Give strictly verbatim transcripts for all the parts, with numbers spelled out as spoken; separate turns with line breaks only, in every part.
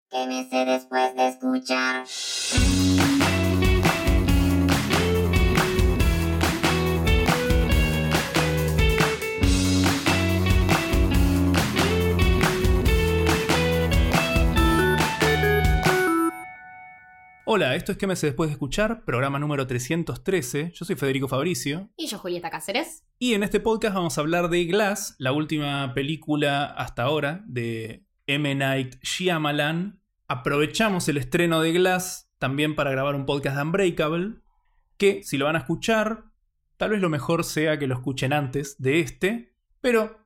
¿Qué me sé después de escuchar?
Hola, esto es ¿Qué me sé después de escuchar? Programa número trescientos trece. Yo soy Federico Fabricio.
Y yo, Julieta Cáceres.
Y en este podcast vamos a hablar de Glass, la última película hasta ahora de M. Night Shyamalan. Aprovechamos el estreno de Glass también para grabar un podcast de Unbreakable, que si lo van a escuchar, tal vez lo mejor sea que lo escuchen antes de este, pero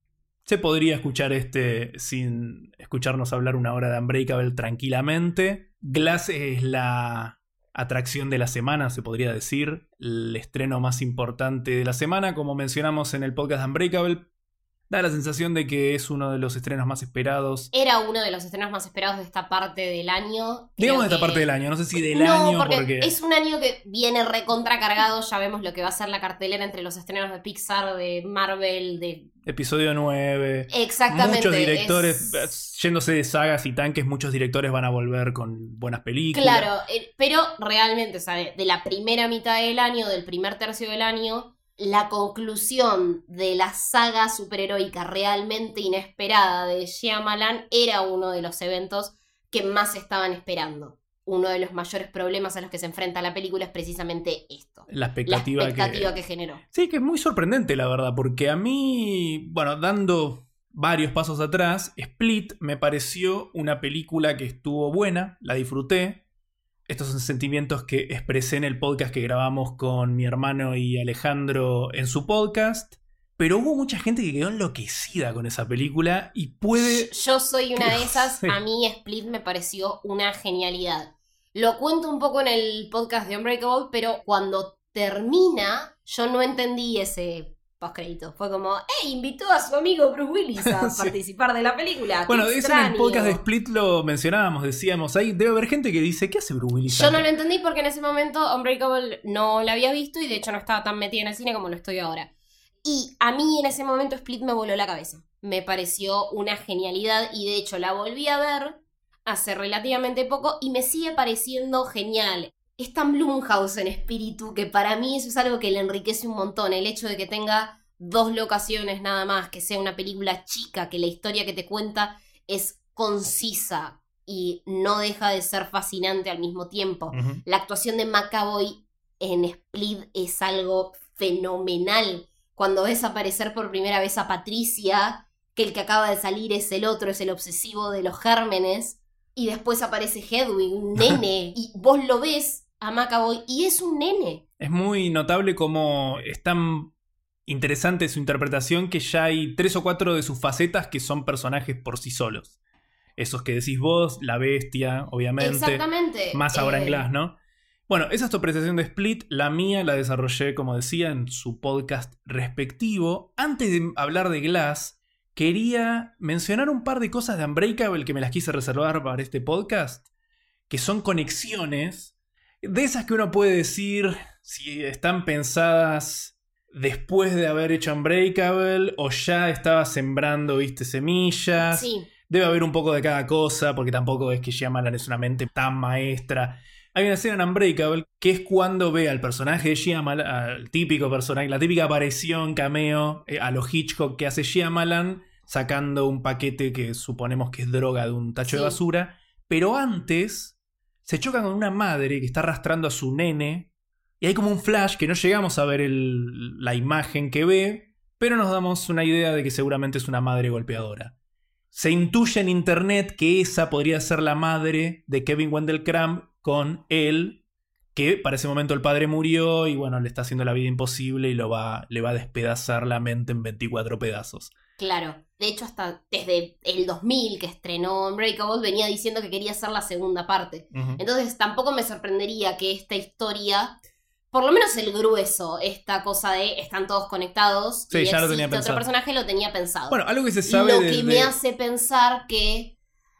se podría escuchar este sin escucharnos hablar una hora de Unbreakable tranquilamente. Glass es la atracción de la semana, se podría decir, el estreno más importante de la semana. Como mencionamos en el podcast de Unbreakable, da la sensación de que es uno de los estrenos más esperados.
Era uno de los estrenos más esperados de esta parte del año.
Digamos de
que...
esta parte del año, no sé si del
no,
año.
Porque,
porque
es un año que viene recontracargado. Ya vemos lo que va a ser la cartelera entre los estrenos de Pixar, de Marvel, de...
Episodio nueve.
Exactamente.
Muchos directores,
es...
yéndose de sagas y tanques, muchos directores van a volver con buenas películas.
Claro, eh, pero realmente, o sea, de, de la primera mitad del año, del primer tercio del año, la conclusión de la saga superheroica realmente inesperada de Shyamalan era uno de los eventos que más estaban esperando. Uno de los mayores problemas a los que se enfrenta la película es precisamente esto.
La expectativa,
la expectativa que...
que...
que generó.
Sí, que es muy sorprendente, la verdad, porque a mí, bueno, dando varios pasos atrás, Split me pareció una película que estuvo buena, la disfruté. Estos son sentimientos que expresé en el podcast que grabamos con mi hermano y Alejandro en su podcast. Pero hubo mucha gente que quedó enloquecida con esa película y puede...
Yo soy una
que...
de esas. A mí Split me pareció una genialidad. Lo cuento un poco en el podcast de Unbreakable, pero cuando termina, yo no entendí ese postcrédito. Fue como, ¡hey! Invitó a su amigo Bruce Willis a sí. participar de la película.
Bueno,
¡Qué
eso
extraño!
en el podcast de Split lo mencionábamos, decíamos, ahí debe haber gente que dice, ¿qué hace Bruce Willis?
Yo no lo entendí porque en ese momento Unbreakable no la había visto y de hecho no estaba tan metida en el cine como lo estoy ahora. Y a mí en ese momento Split me voló la cabeza. Me pareció una genialidad y de hecho la volví a ver hace relativamente poco y me sigue pareciendo genial. Es tan Blumhouse en espíritu que para mí eso es algo que le enriquece un montón. El hecho de que tenga dos locaciones nada más, que sea una película chica, que la historia que te cuenta es concisa y no deja de ser fascinante al mismo tiempo.
Uh-huh.
La actuación de McAvoy en Split es algo fenomenal. Cuando ves aparecer por primera vez a Patricia, que el que acaba de salir es el otro, es el obsesivo de los gérmenes, y después aparece Hedwig, un nene, y vos lo ves a McAvoy y es un nene.
Es muy notable cómo es tan interesante su interpretación que ya hay tres o cuatro de sus facetas que son personajes por sí solos. Esos que decís vos, la bestia, obviamente.
Exactamente.
Más ahora
eh...
en Glass, ¿no? Bueno, esa es tu apreciación de Split. La mía la desarrollé, como decía, en su podcast respectivo. Antes de hablar de Glass, quería mencionar un par de cosas de Unbreakable que me las quise reservar para este podcast, que son conexiones de esas que uno puede decir si están pensadas después de haber hecho Unbreakable o ya estaba sembrando, viste, semillas.
Sí.
Debe haber un poco de cada cosa, porque tampoco es que Shyamalan es una mente tan maestra. Hay una escena en Unbreakable que es cuando ve al personaje de Shyamalan, al típico personaje, la típica aparición, cameo, eh, a lo Hitchcock que hace Shyamalan, sacando un paquete que suponemos que es droga de un tacho
Sí.
de basura. Pero antes se chocan con una madre que está arrastrando a su nene y hay como un flash que no llegamos a ver el, la imagen que ve, pero nos damos una idea de que seguramente es una madre golpeadora. Se intuye en internet que esa podría ser la madre de Kevin Wendell Crumb con él, que para ese momento el padre murió y bueno, le está haciendo la vida imposible y lo va, le va a despedazar la mente en veinticuatro pedazos.
Claro, de hecho hasta desde el dos mil que estrenó Unbreakable venía diciendo que quería hacer la segunda parte.
Uh-huh.
Entonces tampoco me sorprendería que esta historia, por lo menos el grueso, esta cosa de están todos conectados
sí,
y
ya lo tenía
existe otro
pensado.
personaje, lo tenía pensado.
Bueno, algo que se sabe
Lo
desde...
que me hace pensar que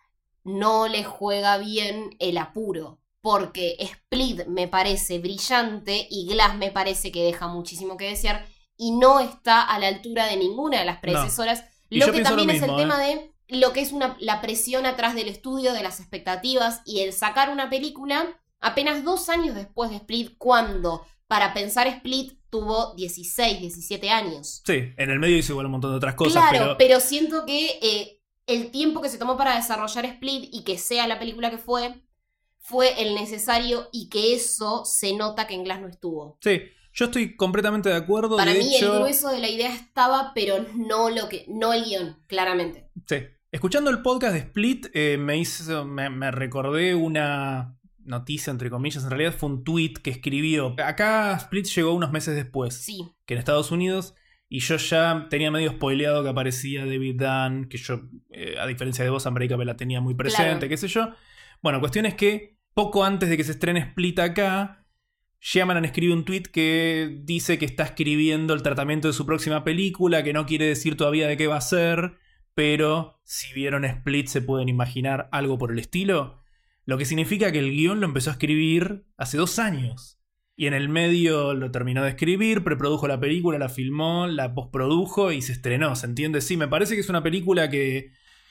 no le juega bien el apuro. Porque Split me parece brillante y Glass me parece que deja muchísimo que desear y no está a la altura de ninguna de las predecesoras.
No.
Lo que también lo mismo, es el ¿eh? tema de lo que es una, la presión atrás del estudio, de las expectativas y el sacar una película apenas dos años después de Split, cuando para pensar Split tuvo dieciséis, diecisiete años.
Sí, en el medio hizo igual un montón de otras cosas.
Claro,
pero,
pero siento que eh, el tiempo que se tomó para desarrollar Split y que sea la película que fue, fue el necesario y que eso se nota que en Glass no estuvo.
Sí, yo estoy completamente de acuerdo.
Para
de
mí
hecho,
el grueso de la idea estaba, pero no lo que, no el guión, claramente.
Sí. Escuchando el podcast de Split, eh, me hizo, me, me recordé una noticia, entre comillas, en realidad fue un tweet que escribió. Acá Split llegó unos meses después
Sí.
que en Estados Unidos, y yo ya tenía medio spoileado que aparecía David Dunn, que yo, eh, a diferencia de vos, Unbreakable la tenía muy presente,
Claro.
qué sé yo. Bueno, cuestión es que poco antes de que se estrene Split acá, Shyamalan escribe un tweet que dice que está escribiendo el tratamiento de su próxima película, que no quiere decir todavía de qué va a ser, pero si vieron Split se pueden imaginar algo por el estilo. Lo que significa que el guión lo empezó a escribir hace dos años. Y en el medio lo terminó de escribir, preprodujo la película, la filmó, la postprodujo y se estrenó, ¿se entiende? Sí, me parece que es una película que,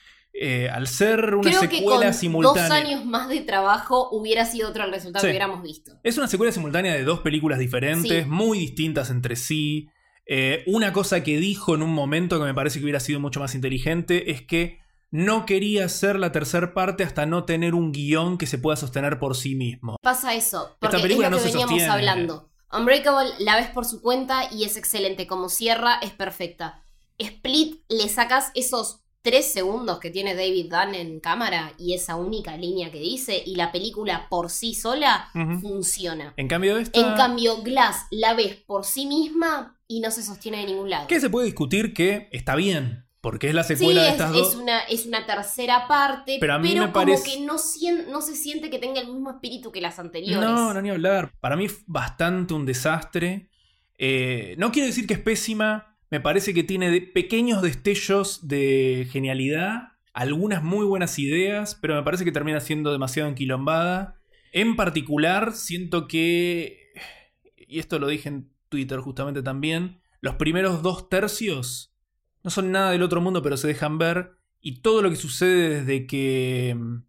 eh, al ser una
Creo
secuela
que con
simultánea...
dos años más de trabajo hubiera sido otro el resultado
Sí.
que hubiéramos visto.
Es una secuela simultánea de dos películas diferentes,
Sí.
muy distintas entre sí. Eh, una cosa que dijo en un momento que me parece que hubiera sido mucho más inteligente es que no quería hacer la tercera parte hasta no tener un guión que se pueda sostener por sí mismo.
Pasa eso, porque
Esta película
es lo
no
que
se
veníamos
sostiene.
hablando. Unbreakable la ves por su cuenta y es excelente. Como cierra, es perfecta. Split, le sacas esos tres segundos que tiene David Dunn en cámara y esa única línea que dice, y la película por sí sola
Ujú.
funciona.
En cambio esta...
En cambio, Glass la ves por sí misma y no se sostiene de ningún lado.
que se puede discutir que está bien, porque es la
Sí,
secuela de
es,
estas
es
dos...
una, es una tercera parte,
Pero a mí me
como
parece-
que no, sien- no se siente que tenga el mismo espíritu que las anteriores.
No, no, ni hablar. Para mí es bastante un desastre. Eh, no quiero decir que es pésima. Me parece que tiene de- pequeños destellos de genialidad. Algunas muy buenas ideas. Pero me parece que termina siendo demasiado enquilombada. En particular, siento que... Y esto lo dije en Twitter justamente también. Los primeros dos tercios no son nada del otro mundo, pero se dejan ver. Y todo lo que sucede desde que mm,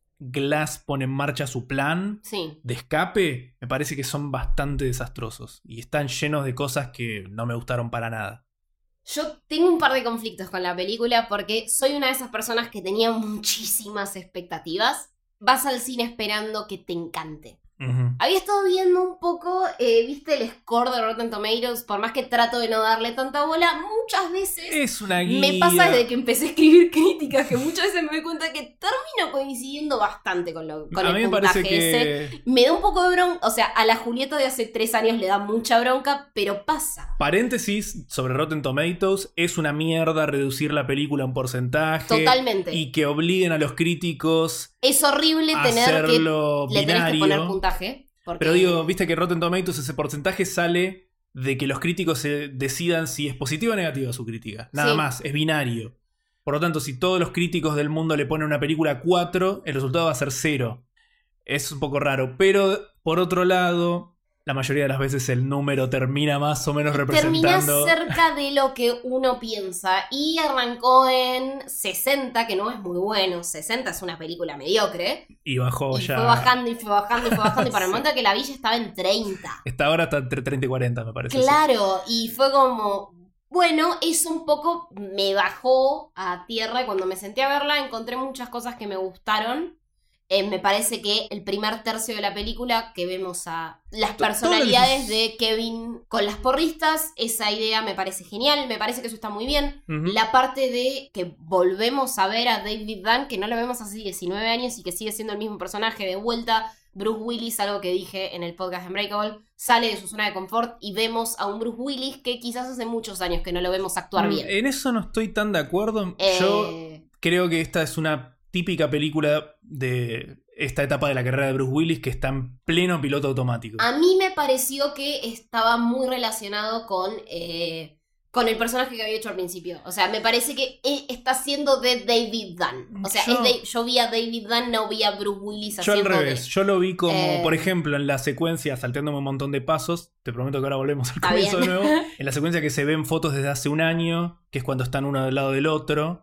Glass pone en marcha su plan
Sí.
de escape, me parece que son bastante desastrosos. Y están llenos de cosas que no me gustaron para nada.
Yo tengo un par de conflictos con la película porque soy una de esas personas que tenía muchísimas expectativas. Vas al cine esperando que te encante.
Ujú.
Había estado viendo un poco, eh, viste el score de Rotten Tomatoes, por más que trato de no darle tanta bola, muchas veces
Es una guía.
me pasa desde que empecé a escribir críticas que muchas veces me doy cuenta que termino coincidiendo bastante con, lo, con
A
el
mí me
puntaje
parece
ese.
que...
Me da un poco de bronca, o sea, a la Julieta de hace tres años le da mucha bronca, pero pasa.
Paréntesis sobre Rotten Tomatoes. Es una mierda reducir la película a un porcentaje.
Totalmente.
Y que obliguen a los críticos
Es horrible
a
tener que
hacerlo
le tenés que
binario.
poner puntaje. Porque...
Pero digo, viste que Rotten Tomatoes, ese porcentaje sale de que los críticos se decidan si es positiva o negativa su crítica. Nada
Sí.
más, es binario. Por lo tanto, si todos los críticos del mundo le ponen una película cuatro, el resultado va a ser cero. Es un poco raro. Pero, por otro lado, la mayoría de las veces el número termina más o menos
termina
representando...
cerca de lo que uno piensa. Y arrancó en sesenta, que no es muy bueno. sesenta es una película mediocre.
Y bajó
y
ya...
fue bajando y fue bajando y fue bajando. Y para el momento que la villa estaba en treinta.
Está ahora está entre treinta y cuarenta, me parece.
Claro, y fue como... Bueno, eso un poco me bajó a tierra y cuando me senté a verla encontré muchas cosas que me gustaron. Eh, me parece que el primer tercio de la película, que vemos a las
To-
personalidades
todos-
de Kevin con las porristas, esa idea me parece genial, me parece que eso está muy bien.
Ujú.
La parte de que volvemos a ver a David Dunn, que no lo vemos hace diecinueve años y que sigue siendo el mismo personaje de vuelta. Bruce Willis, algo que dije en el podcast de Unbreakable, sale de su zona de confort y vemos a un Bruce Willis que quizás hace muchos años que no lo vemos actuar
Mm,
bien.
En eso no estoy tan de acuerdo.
Eh,
Yo creo que esta es una típica película de esta etapa de la carrera de Bruce Willis que está en pleno piloto automático.
A mí me pareció que estaba muy relacionado con, eh, con el personaje que había hecho al principio. O sea, me parece que él está haciendo de David Dunn. O sea,
Yo-
es de- yo vi a David Dunn, no vi a Bruce Willis
Yo
haciendo
al revés,
de...
yo lo vi como,
Eh.
por ejemplo, en la secuencia, salteándome un montón de pasos, te prometo que ahora volvemos al
Está
comienzo de
bien.
nuevo, en la secuencia que se ven fotos desde hace un año, que es cuando están uno del lado del otro,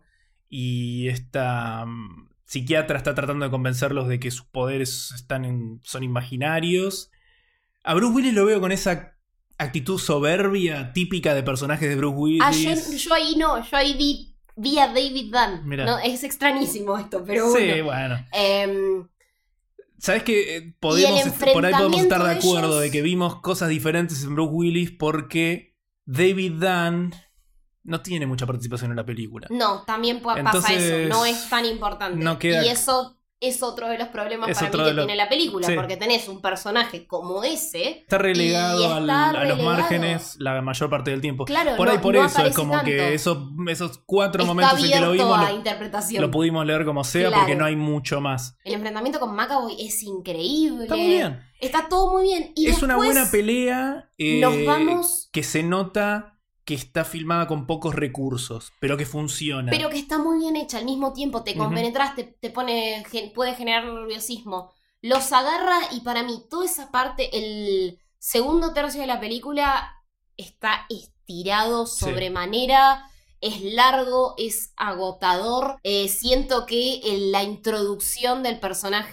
y esta um, psiquiatra está tratando de convencerlos de que sus poderes están en, son imaginarios. A Bruce Willis lo veo con esa actitud soberbia típica de personajes de Bruce Willis.
Ah, yo, yo ahí no, yo ahí vi, vi a David Dunn. No, es extrañísimo esto, pero bueno.
Sí, bueno.
Eh,
¿Sabes qué? Podemos, por ahí podemos estar de acuerdo de, ellos... de que vimos cosas diferentes en Bruce Willis porque David Dunn no tiene mucha participación en la película.
No, también pasa Entonces, eso. No es tan importante.
No queda...
Y eso es otro de los problemas para mí que lo... tiene la película. Sí. Porque tenés un personaje como ese.
Está relegado,
está
al,
relegado.
a los márgenes la mayor parte del tiempo.
Claro,
por ahí
no,
por
no
eso es como
tanto.
que esos, esos cuatro
está
momentos en que lo vimos
a
lo,
interpretación.
lo pudimos leer como sea, claro. Porque no hay mucho más.
El enfrentamiento con McAvoy es increíble.
Está muy bien.
Está todo muy bien. Y
es una buena pelea eh,
nos vamos...
que se nota que está filmada con pocos recursos, pero que funciona.
Pero que está muy bien hecha. Al mismo tiempo te compenetras, uh-huh. te, te pone, puede generar nerviosismo. Los agarra y para mí toda esa parte, el segundo tercio de la película está estirado sobremanera. Sí. Es largo, es agotador. Eh, siento que en la introducción del personaje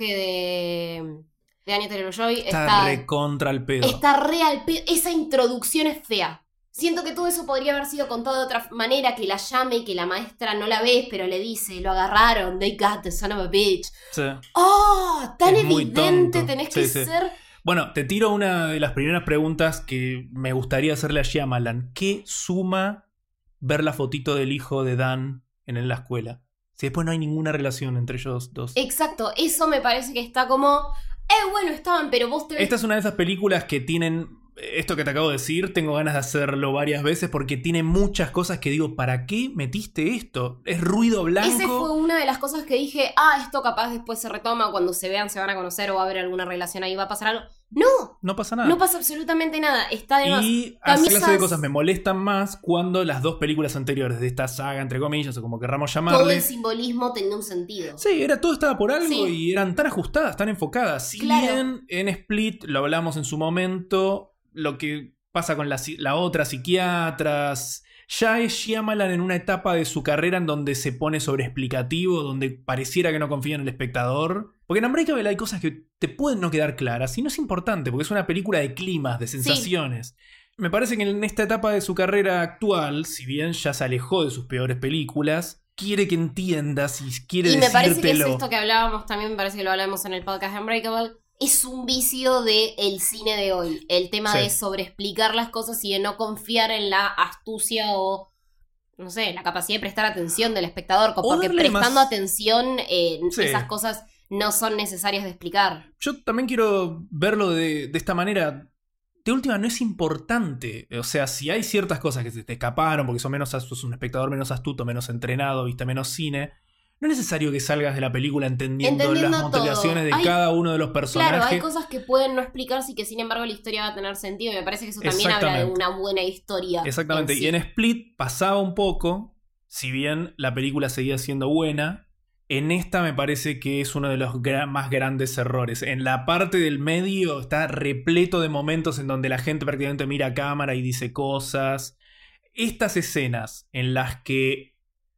de... de Anya Taylor-Joy
está,
está
recontra al pedo.
Está re al pedo. Esa introducción es fea. Siento que todo eso podría haber sido contado de otra manera, que la llame, que la maestra no la ves, pero le dice, lo agarraron, they got the son of a bitch.
Sí.
¡Oh! Tan
es
evidente tenés
sí,
que
sí.
ser.
Bueno, te tiro una de las primeras preguntas que me gustaría hacerle a Shyamalan. ¿Qué suma ver la fotito del hijo de Dan en la escuela? Si después no hay ninguna relación entre ellos dos.
Exacto, eso me parece que está como... Eh, bueno, estaban, pero vos te ves...
Esta es una de esas películas que tienen... Esto que te acabo de decir, tengo ganas de hacerlo varias veces porque tiene muchas cosas que digo, ¿para qué metiste esto? Es ruido blanco.
Esa fue una de las cosas que dije, ah, esto capaz después se retoma, cuando se vean se van a conocer o va a haber alguna relación ahí, va a pasar algo. ¡No!
No pasa nada.
No pasa absolutamente nada. Está de más.
Y a esa clase de cosas me molestan más cuando las dos películas anteriores de esta saga, entre comillas, o como querramos llamarle...
Todo el simbolismo tenía un sentido.
Sí, era, todo estaba por algo sí. Y eran tan ajustadas, tan enfocadas. Si
claro.
bien en Split, lo hablamos en su momento... Lo que pasa con la, la otra psiquiatras. Ya es Shyamalan en una etapa de su carrera en donde se pone sobreexplicativo, donde pareciera que no confía en el espectador. Porque en Unbreakable hay cosas que te pueden no quedar claras y no es importante porque es una película de climas, de sensaciones. Sí. Me parece que en esta etapa de su carrera actual, si bien ya se alejó de sus peores películas, quiere que entiendas y quiere
y
decírtelo.
Y me parece que es esto que hablábamos también, me parece que lo hablamos en el podcast de Unbreakable. Es un vicio del cine de hoy. El tema sí. de sobreexplicar las cosas y de no confiar en la astucia o, no sé, la capacidad de prestar atención del espectador. Porque prestando más... atención, eh, sí. esas cosas no son necesarias de explicar.
Yo también quiero verlo de, de esta manera. De última, no es importante. O sea, si hay ciertas cosas que se te escaparon porque sos, menos, sos un espectador menos astuto, menos entrenado, viste menos cine... No es necesario que salgas de la película entendiendo, entendiendo las motivaciones de hay, cada uno de los personajes.
Claro, hay cosas que pueden no explicarse y que sin embargo la historia va a tener sentido. Y me parece que eso también habla de una buena historia.
Exactamente. En sí. Y en Split pasaba un poco, si bien la película seguía siendo buena, en esta me parece que es uno de los gra- más grandes errores. En la parte del medio está repleto de momentos en donde la gente prácticamente mira a cámara y dice cosas. Estas escenas en las que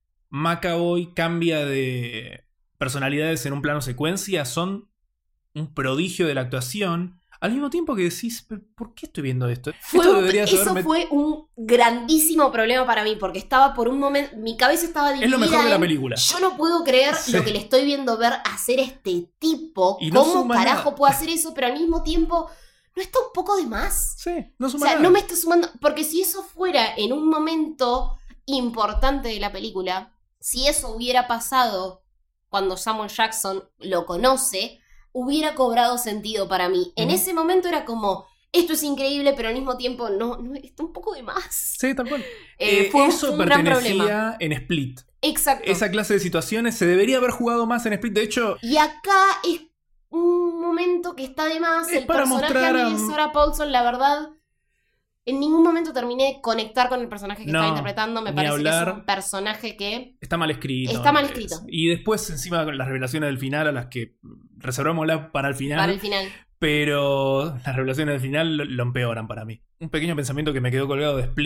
McAvoy cambia de personalidades en un plano secuencia son un prodigio de la actuación. Al mismo tiempo que decís, ¿por qué estoy viendo esto?
Fue
esto
un, eso haberme... fue un grandísimo problema para mí, porque estaba por un momento, mi cabeza estaba dividida.
Es lo mejor de la
en,
película.
Yo no puedo creer sí. lo que le estoy viendo ver hacer este tipo.
Y no
¿Cómo carajo
nada.
puedo hacer eso? Pero al mismo tiempo, ¿no está un poco de más?
Sí, no suma
O sea,
nada.
no me está sumando. Porque si eso fuera en un momento importante de la película, si eso hubiera pasado cuando Samuel Jackson lo conoce, hubiera cobrado sentido para mí. En uh-huh. ese momento era como, esto es increíble, pero al mismo tiempo no, no está un poco de más.
Sí, tal cual.
Eh,
eh,
fue
eso
un, un gran
pertenecía
problema.
En Split.
Exacto.
Esa clase de situaciones se debería haber jugado más en Split. De hecho...
Y acá es un momento que está de más.
Es
el
para
personaje
mostrar
a
a...
mí de Sarah Paulson, la verdad... En ningún momento terminé de conectar con el personaje que
no,
estaba interpretando. Me parece
hablar.
que es un personaje que...
Está mal escrito.
Está mal escrito.
Y después, encima, con las revelaciones del final, a las que reservémoslas para el final.
Para el final.
Pero las revelaciones del final lo, lo empeoran para mí. Un pequeño pensamiento que me quedó colgado de Split.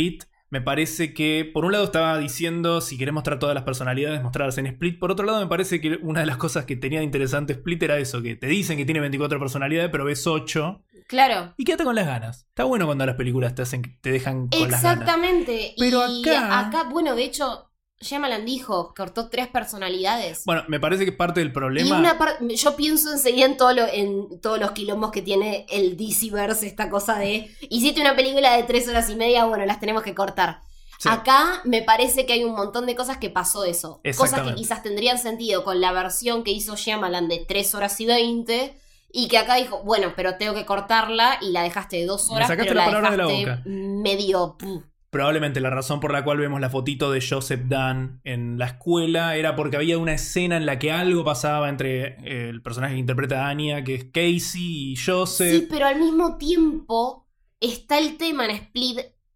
Me parece que, por un lado, estaba diciendo si querés mostrar todas las personalidades, mostrarlas en Split. Por otro lado, me parece que una de las cosas que tenía de interesante Split era eso, que te dicen que tiene veinticuatro personalidades, pero ves ocho.
Claro.
Y quédate con las ganas. Está bueno cuando las películas te hacen, te dejan con las ganas.
Exactamente.
Pero
y
acá...
acá, bueno, de hecho, Shyamalan dijo, cortó tres personalidades.
Bueno, me parece que parte del problema...
Y una parte, yo pienso enseguida en, todo lo, en todos los quilombos que tiene el D C-verse, esta cosa de, hiciste una película de tres horas y media, bueno, las tenemos que cortar. Sí. Acá me parece que hay un montón de cosas que pasó eso. Cosas que quizás tendrían sentido con la versión que hizo Shyamalan de tres horas y veinte, y que acá dijo, bueno, pero tengo que cortarla, y la dejaste de dos horas, pero la, la dejaste de la medio... Puf.
Probablemente la razón por la cual vemos la fotito de Joseph Dunn en la escuela era porque había una escena en la que algo pasaba entre eh, el personaje que interpreta a Anya, que es Casey, y Joseph.
Sí, pero al mismo tiempo está el tema en Split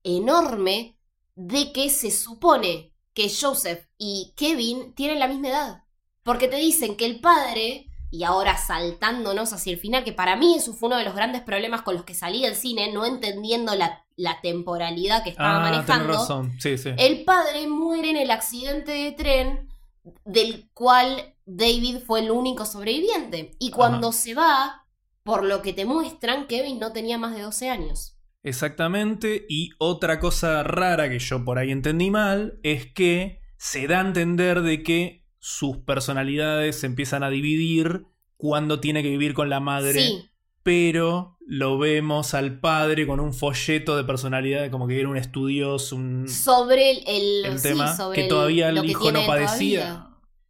enorme de que se supone que Joseph y Kevin tienen la misma edad. Porque te dicen que el padre, y ahora saltándonos hacia el final, que para mí eso fue uno de los grandes problemas con los que salí del cine, no entendiendo la la temporalidad que estaba
ah,
manejando.
Tenés razón. Sí, sí.
El padre muere en el accidente de tren del cual David fue el único sobreviviente. Y cuando Ajá. se va, por lo que te muestran, Kevin no tenía más de doce años.
Exactamente. Y otra cosa rara que yo por ahí entendí mal es que se da a entender de que sus personalidades se empiezan a dividir cuando tiene que vivir con la madre.
Sí.
Pero lo vemos al padre con un folleto de personalidad, como que era un estudioso, un...
Sobre el, el,
el
sí,
tema,
sobre
que todavía el, el hijo no padecía.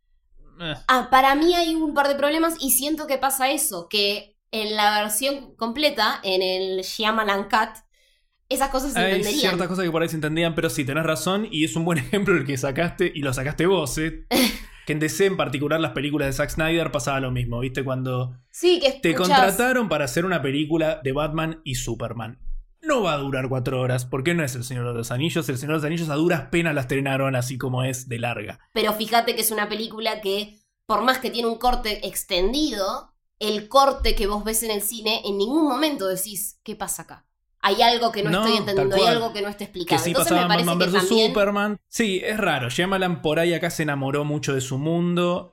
Eh. Ah, para mí hay un par de problemas y siento que pasa eso, que en la versión completa, en el Shyamalan Cut, esas cosas se
hay
entenderían.
Hay ciertas cosas que por ahí se entendían, pero sí, tenés razón, y es un buen ejemplo el que sacaste, y lo sacaste vos, ¿eh? Que en D C, en particular las películas de Zack Snyder, pasaba lo mismo, ¿viste? Cuando
sí, que
te contrataron para hacer una película de Batman y Superman. No va a durar cuatro horas, porque no es El Señor de los Anillos. El Señor de los Anillos a duras penas la estrenaron así como es de larga.
Pero fíjate que es una película que, por más que tiene un corte extendido, el corte que vos ves en el cine, en ningún momento decís, ¿qué pasa acá? Hay algo que no, no estoy entendiendo, hay algo que no está explicado.
Que sí
Entonces
pasaba
me parece
Batman
que
versus
también...
Superman. Sí, es raro. Shyamalan por ahí acá se enamoró mucho de su mundo.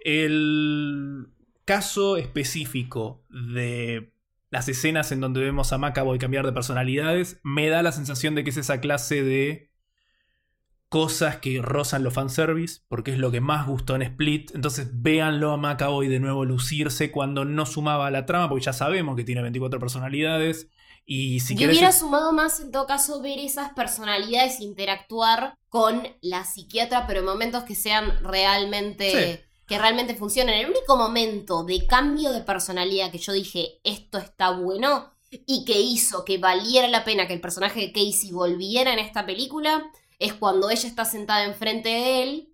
El caso específico de las escenas en donde vemos a McAvoy cambiar de personalidades me da la sensación de que es esa clase de cosas que rozan los fanservice, porque es lo que más gustó en Split. Entonces véanlo a McAvoy de nuevo lucirse cuando no sumaba a la trama, porque ya sabemos que tiene veinticuatro personalidades. Y si
Yo hubiera sumado más, en todo caso, ver esas personalidades interactuar con la psiquiatra, pero en momentos que sean realmente... Sí. Que realmente funcionen. El único momento de cambio de personalidad que yo dije, esto está bueno, y que hizo que valiera la pena que el personaje de Casey volviera en esta película, es cuando ella está sentada enfrente de él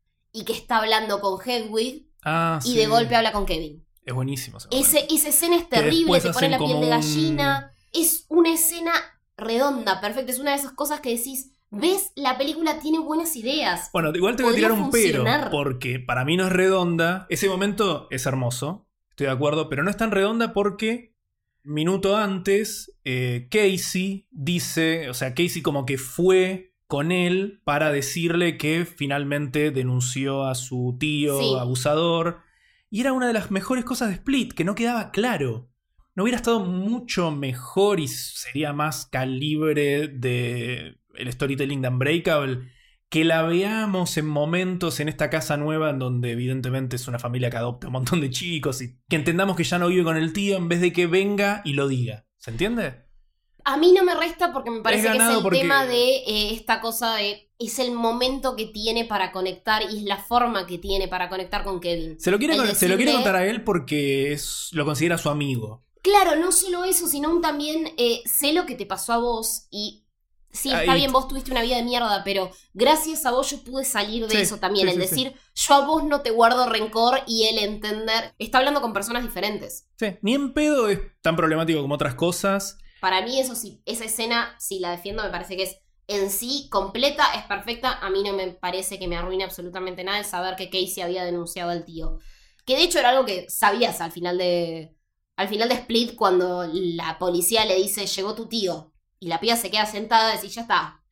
y que está hablando con Hedwig
ah,
y
sí.
de golpe habla con Kevin.
Es buenísimo.
Ese, esa escena es terrible, te pone la piel de gallina... Un... Es una escena redonda, perfecta. Es una de esas cosas que decís, ves, la película tiene buenas ideas.
Bueno, igual te voy a tirar un pero, porque para mí no es redonda. Ese momento es hermoso, estoy de acuerdo, pero no es tan redonda porque minuto antes eh, Casey dice, o sea, Casey como que fue con él para decirle que finalmente denunció a su tío sí. abusador. Y era una de las mejores cosas de Split, que no quedaba claro. ¿No hubiera estado mucho mejor y sería más calibre de el storytelling de Unbreakable? Que la veamos en momentos en esta casa nueva en donde evidentemente es una familia que adopta un montón de chicos y que entendamos que ya no vive con el tío en vez de que venga y lo diga. ¿Se entiende?
A mí no me resta porque me parece que es el
porque...
tema de eh, esta cosa de... Es el momento que tiene para conectar y es la forma que tiene para conectar con Kevin.
Se lo quiere, decirle... se lo quiere contar a él porque es, lo considera su amigo.
Claro, no solo eso, sino también eh, sé lo que te pasó a vos y sí, está Ahí. bien, vos tuviste una vida de mierda, pero gracias a vos yo pude salir de sí, eso también, sí, el sí, decir, sí. yo a vos no te guardo rencor y el entender, está hablando con personas diferentes.
Sí, ni en pedo es tan problemático como otras cosas.
Para mí eso sí, esa escena, si la defiendo, me parece que es en sí completa, es perfecta, a mí no me parece que me arruine absolutamente nada el saber que Casey había denunciado al tío. Que de hecho era algo que sabías al final de... Al final de Split, cuando la policía le dice, llegó tu tío, y la piba se queda sentada, decís, ya está.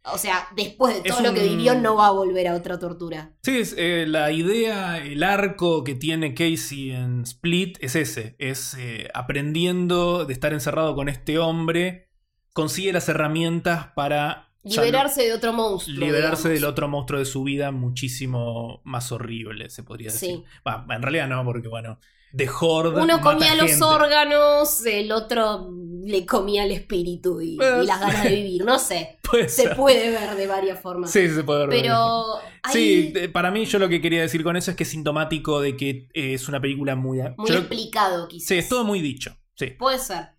O sea, después de todo
Es
lo que
un-
vivió, no va a volver a otra tortura.
Sí, es, eh, la idea, el arco que tiene Casey en Split es ese. Es eh, aprendiendo de estar encerrado con este hombre, consigue las herramientas para
Liberarse de otro monstruo.
liberarse
digamos.
del otro monstruo de su vida muchísimo más horrible, se podría decir.
Sí.
Bah, en realidad no, porque bueno, The Horde
Uno
mata
comía los
gente.
órganos, el otro le comía el espíritu y,
Pues-
y las ganas de vivir. No sé.
Puede
Se
ser.
puede ver de varias formas.
Sí, se puede ver.
Pero.
Sí,
hay
de- para mí yo lo que quería decir con eso es que es sintomático de que eh, es una película muy...
muy
yo lo-
explicado, quizás.
Sí, es todo muy dicho. Sí.
Puede ser.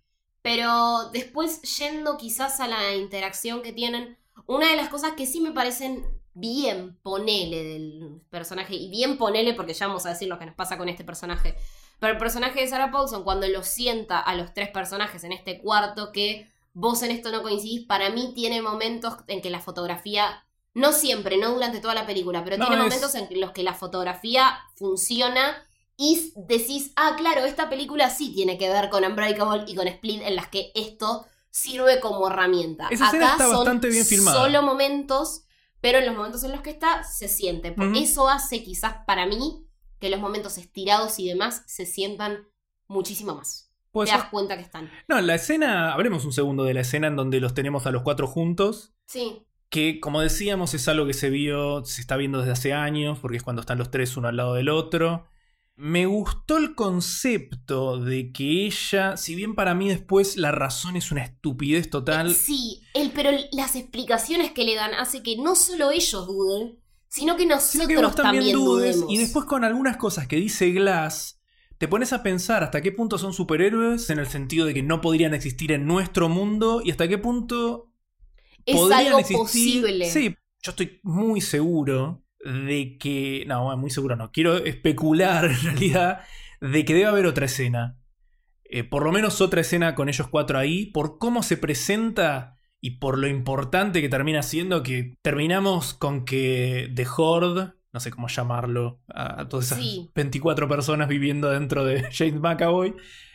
Pero después, yendo quizás a la interacción que tienen, una de las cosas que sí me parecen bien ponele del personaje, y bien ponele porque ya vamos a decir lo que nos pasa con este personaje, pero el personaje de Sarah Paulson, cuando lo sienta a los tres personajes en este cuarto, que vos en esto no coincidís, para mí tiene momentos en que la fotografía, no siempre, no durante toda la película, pero
No,
tiene
es-
momentos en los que la fotografía funciona y decís, ah, claro, esta película sí tiene que ver con Unbreakable y con Split, en las que esto sirve como herramienta.
Esa escena
Acá
está
son
bastante bien filmada.
solo momentos, pero en los momentos en los que está, se siente. Por
Ujú.
Eso hace quizás para mí que los momentos estirados y demás se sientan muchísimo más.
Puede
Te
ser.
das cuenta que están.
No, la escena, hablemos un segundo de la escena en donde los tenemos a los cuatro juntos,
Sí,
que como decíamos es algo que se vio, se está viendo desde hace años, porque es cuando están los tres uno al lado del otro. Me gustó el concepto de que ella, si bien para mí después la razón es una estupidez total,
sí, el, pero las explicaciones que le dan hace que no solo ellos duden, sino que nosotros
sino que vos también,
también
dudes,
dudemos.
y después con algunas cosas que dice Glass, te pones a pensar hasta qué punto son superhéroes, en el sentido de que no podrían existir en nuestro mundo, y hasta qué punto
es
podrían
algo
existir.
posible.
Sí, yo estoy muy seguro de que. No, bueno, muy seguro no. Quiero especular en realidad de que debe haber otra escena. Eh, por lo menos otra escena con ellos cuatro ahí. Por cómo se presenta y por lo importante que termina siendo, que terminamos con que The Horde, no sé cómo llamarlo, a, a todas esas
Sí.
veinticuatro personas viviendo dentro de James McAvoy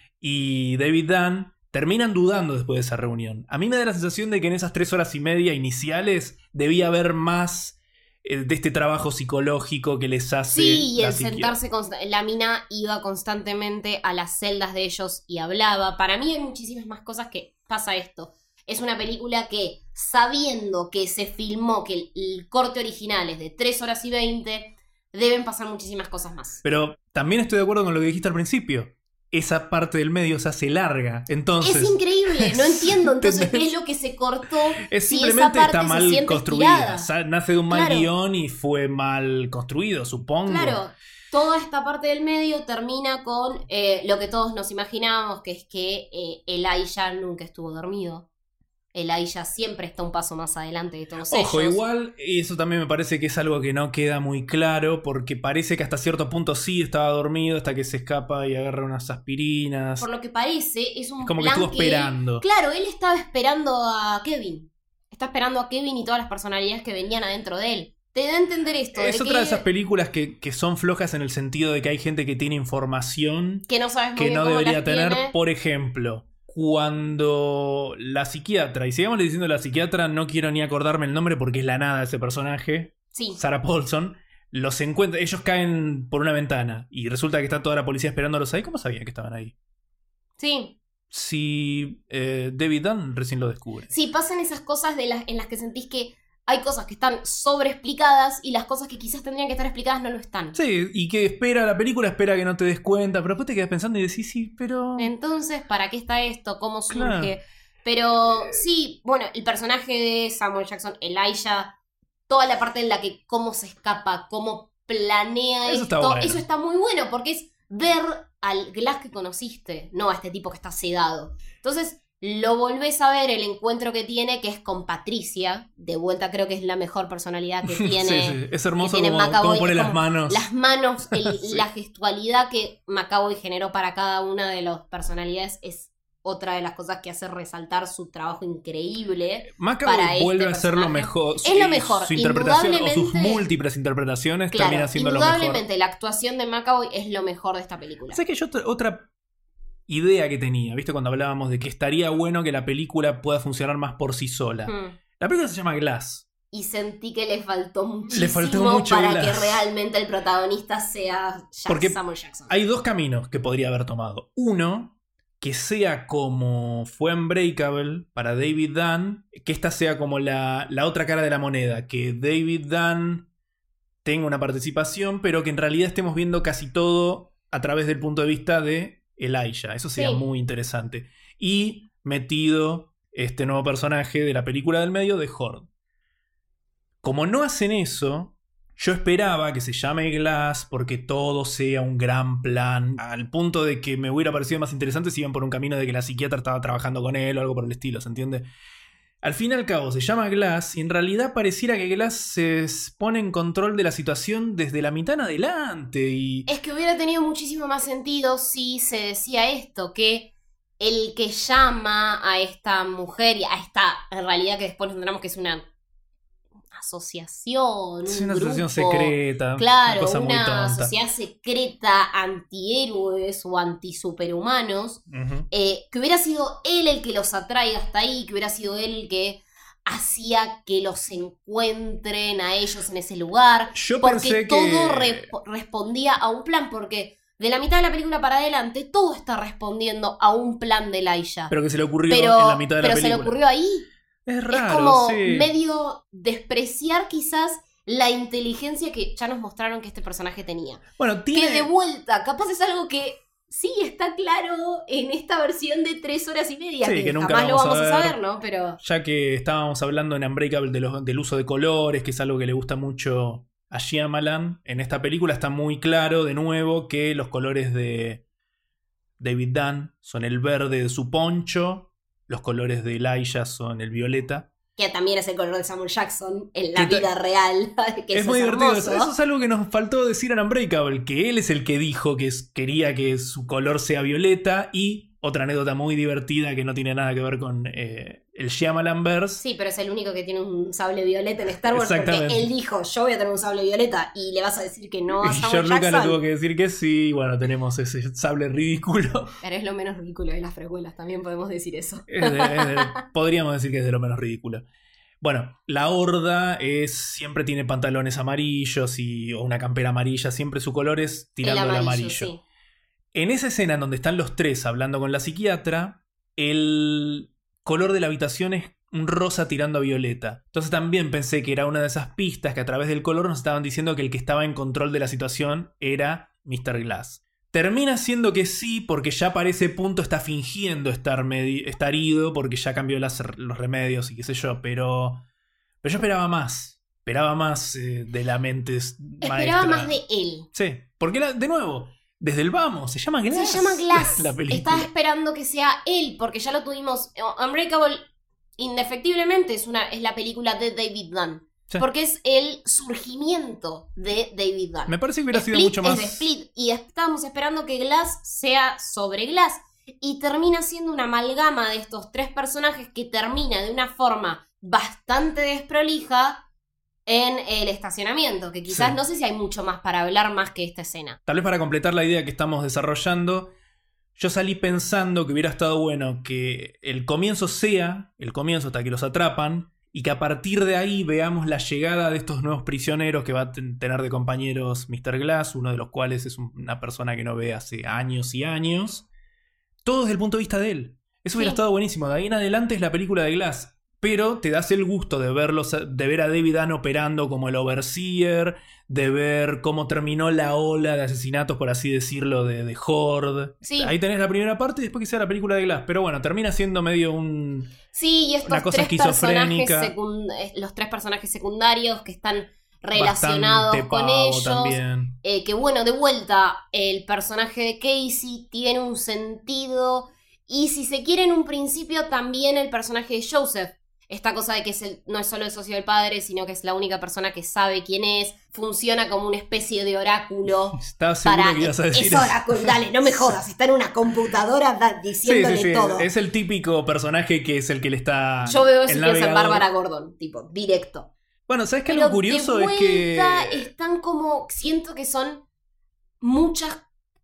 y David Dunn, terminan dudando después de esa reunión. A mí me da la sensación de que en esas tres horas y media iniciales debía haber más eh, de este trabajo psicológico que les hace.
Sí, y
la
el
psiqui-
sentarse consta- la mina iba constantemente a las celdas de ellos y hablaba. Para mí hay muchísimas más cosas que pasa esto. Es una película que, sabiendo que se filmó, que el, el corte original es de tres horas y veinte, deben pasar muchísimas cosas más.
Pero también estoy de acuerdo con lo que dijiste al principio. Esa parte del medio se hace larga. Entonces,
Es increíble, no entiendo entonces
¿entendés?
qué es lo que se cortó.
es
si
simplemente
esa parte
está
se
mal
siente
construida.
estirada.
Sa- Nace de un mal
Claro.
guión y fue mal construido, supongo.
Claro, toda esta parte del medio termina con eh, lo que todos nos imaginábamos, que es que eh, Elijah nunca estuvo dormido. Elijah siempre está un paso más adelante de todos
Ojo,
ellos.
igual, eso también me parece que es algo que no queda muy claro, porque parece que hasta cierto punto sí estaba dormido, hasta que se escapa y agarra unas aspirinas.
Por lo que parece, es un
Es como que
plan
estuvo esperando.
Claro, él estaba esperando a Kevin. Está esperando a Kevin y todas las personalidades que venían adentro de él. Te da a entender esto.
Es
de
otra
que,
de esas películas que, que son flojas en el sentido de que hay gente que tiene información
que no sabes muy
que
bien
no
cómo
debería
las
tener.
tiene.
Por ejemplo, cuando la psiquiatra, y sigamos diciendo la psiquiatra, no quiero ni acordarme el nombre porque es la nada ese personaje,
Sí,
Sarah Paulson, los encuentra, ellos caen por una ventana y resulta que está toda la policía esperándolos ahí. ¿Cómo sabían que estaban ahí?
sí.
Si eh, David Dunn recién lo descubre.
Sí, pasan esas cosas de las, en las que sentís que hay cosas que están sobreexplicadas y las cosas que quizás tendrían que estar explicadas no lo están.
Sí, y que espera, la película espera que no te des cuenta, pero después te quedas pensando y decís, sí, pero...
Entonces, ¿para qué está esto? ¿Cómo surge?
Claro.
Pero sí, bueno, el personaje de Samuel Jackson, Elijah, toda la parte en la que cómo se escapa, cómo planea
Eso
esto,
está bueno.
eso está muy bueno porque es ver al Glass que conociste, no a este tipo que está sedado. Entonces, lo volvés a ver, el encuentro que tiene, que es con Patricia. De vuelta creo que es la mejor personalidad que tiene.
Sí, sí. Es hermoso
que tiene
como,
McAvoy,
como pone
es
las
como
manos.
Las manos, el-
Sí.
la gestualidad que McAvoy generó para cada una de las personalidades es otra de las cosas que hace resaltar su trabajo increíble.
McAvoy
para este
vuelve a ser lo
personaje.
mejor.
Es lo mejor,
Su interpretación o sus
indudablemente-
múltiples interpretaciones
Claro,
termina siendo lo mejor.
indudablemente la actuación de McAvoy es lo mejor de esta película.
¿Sabes que yo otra, otra idea que tenía? ¿Viste? Cuando hablábamos de que estaría bueno que la película pueda funcionar más por sí sola.
Mm.
La película se llama Glass.
Y sentí que le faltó muchísimo
Le faltó mucho
para
Glass.
que realmente el protagonista sea Jack-
Porque
Samuel Jackson.
Hay dos caminos que podría haber tomado. Uno, que sea como fue Unbreakable para David Dunn, que esta sea como la, la otra cara de la moneda, que David Dunn tenga una participación, pero que en realidad estemos viendo casi todo a través del punto de vista de Elijah. Eso sería
Sí.
muy interesante. Y metido este nuevo personaje de la película del medio de Horde. Como no hacen eso, yo esperaba que se llame Glass porque todo sea un gran plan, al punto de que me hubiera parecido más interesante si iban por un camino de que la psiquiatra estaba trabajando con él o algo por el estilo, ¿se entiende? Al fin y al cabo se llama Glass y en realidad pareciera que Glass se pone en control de la situación desde la mitad en adelante y...
Es que hubiera tenido muchísimo más sentido si se decía esto, que el que llama a esta mujer y a esta, en realidad que después nos enteramos que es una asociación, un
Es una
grupo,
asociación secreta,
claro,
una cosa muy
una
tonta.
sociedad secreta antihéroes o antisuperhumanos,
Ujú.
eh, que hubiera sido él el que los atraiga hasta ahí, que hubiera sido él el que hacía que los encuentren a ellos en ese lugar,
Yo
porque
pensé
todo
que...
re- respondía a un plan, porque de la mitad de la película para adelante todo está respondiendo a un plan de Elijah.
Pero que se le ocurrió
Pero,
en la mitad de la
pero se
película.
le ocurrió ahí.
Es
Es
raro,
como
sí.
medio despreciar quizás la inteligencia que ya nos mostraron que este personaje tenía.
Bueno, tiene...
Que de vuelta, capaz es algo que sí está claro en esta versión de tres horas y media,
Sí,
que,
que nunca
jamás lo
vamos a
vamos a,
ver.
saber, ¿no? Pero
Ya que estábamos hablando en Unbreakable de los- del uso de colores, que es algo que le gusta mucho a Shyamalan, en esta película está muy claro de nuevo que los colores de David Dunn son el verde de su poncho, los colores de Elijah son el violeta.
que también es el color de Samuel Jackson en la
Que ta-
vida real. Que
es
eso
muy divertido.
hermoso.
Eso es algo que nos faltó decir en Unbreakable, que él es el que dijo que es- quería que su color sea violeta. Y otra anécdota muy divertida que no tiene nada que ver con eh, el Shyamalanverse.
Sí, pero es el único que tiene un sable violeta en Star Wars, porque
Exactamente.
él dijo, yo voy a tener un sable violeta, y le vas a decir que no a
Y
Samuel
George Lucas le
Jackson.
tuvo que decir que sí. Y bueno, tenemos ese sable ridículo.
Pero es lo menos ridículo de las precuelas, también podemos decir eso.
Es de- es de- podríamos decir que es de lo menos ridículo. Bueno, la horda es siempre tiene pantalones amarillos y, o una campera amarilla. Siempre su color es tirando
el
al
amarillo,
amarillo.
sí.
En esa escena en donde están los tres hablando con la psiquiatra, el color de la habitación es un rosa tirando a violeta. Entonces también pensé que era una de esas pistas que a través del color nos estaban diciendo que el que estaba en control de la situación era mister Glass. Termina siendo que sí, porque ya para ese punto está fingiendo estar, medi- estar ido, porque ya cambió las- los remedios y qué sé yo, pero, pero yo esperaba más. Esperaba más eh, de la mente maestra.
Esperaba más de él.
Sí, porque la- de nuevo, desde el vamos, se llama Glass.
Se llama Glass.
La película.
Estaba esperando que sea él, porque ya lo tuvimos. Unbreakable, indefectiblemente, es, una, es la película de David Dunn.
Sí.
Porque es el surgimiento de David Dunn.
Me parece que hubiera sido
Split
mucho más.
es de Split, y estábamos esperando que Glass sea sobre Glass. Y termina siendo una amalgama de estos tres personajes que termina de una forma bastante desprolija en el estacionamiento. Que quizás
Sí.
no sé si hay mucho más para hablar más que esta escena.
Tal vez para completar la idea que estamos desarrollando, yo salí pensando que hubiera estado bueno que el comienzo sea el comienzo hasta que los atrapan y que a partir de ahí veamos la llegada de estos nuevos prisioneros que va a ten- tener de compañeros mister Glass, uno de los cuales es un- una persona que no ve hace años y años. Todo desde el punto de vista de él. Eso hubiera
Sí.
estado buenísimo. De ahí en adelante es la película de Glass. Pero te das el gusto de verlos, de ver a David Dunn operando como el overseer, de ver cómo terminó la ola de asesinatos, por así decirlo, de, de Horde.
Sí.
Ahí tenés la primera parte y después que sea la película de Glass. Pero bueno, termina siendo medio un...
Sí, y estos
Una cosa
tres personajes
esquizofrénica.
secund- eh, los tres personajes secundarios que están relacionados
bastante
con
pavo
ellos.
también.
Eh, que bueno, de vuelta, el personaje de Casey tiene un sentido. Y si se quiere, en un principio también el personaje de Joseph. Esta cosa de que es el- no es solo el socio del padre, sino que es la única persona que sabe quién es. Funciona como una especie de oráculo.
Estaba seguro
Para,
que ibas a decir
es
eso.
oráculo, dale, no me jodas. Está en una computadora da-
Sí,
diciéndole
sí, sí.
todo.
Es el típico personaje que es el que le está...
Yo veo eso
el
y pienso en
navegador.
Bárbara Gordon, tipo, directo.
Bueno, ¿sabes qué?
Pero
Algo curioso
de
es que...
vuelta están como, siento que son muchas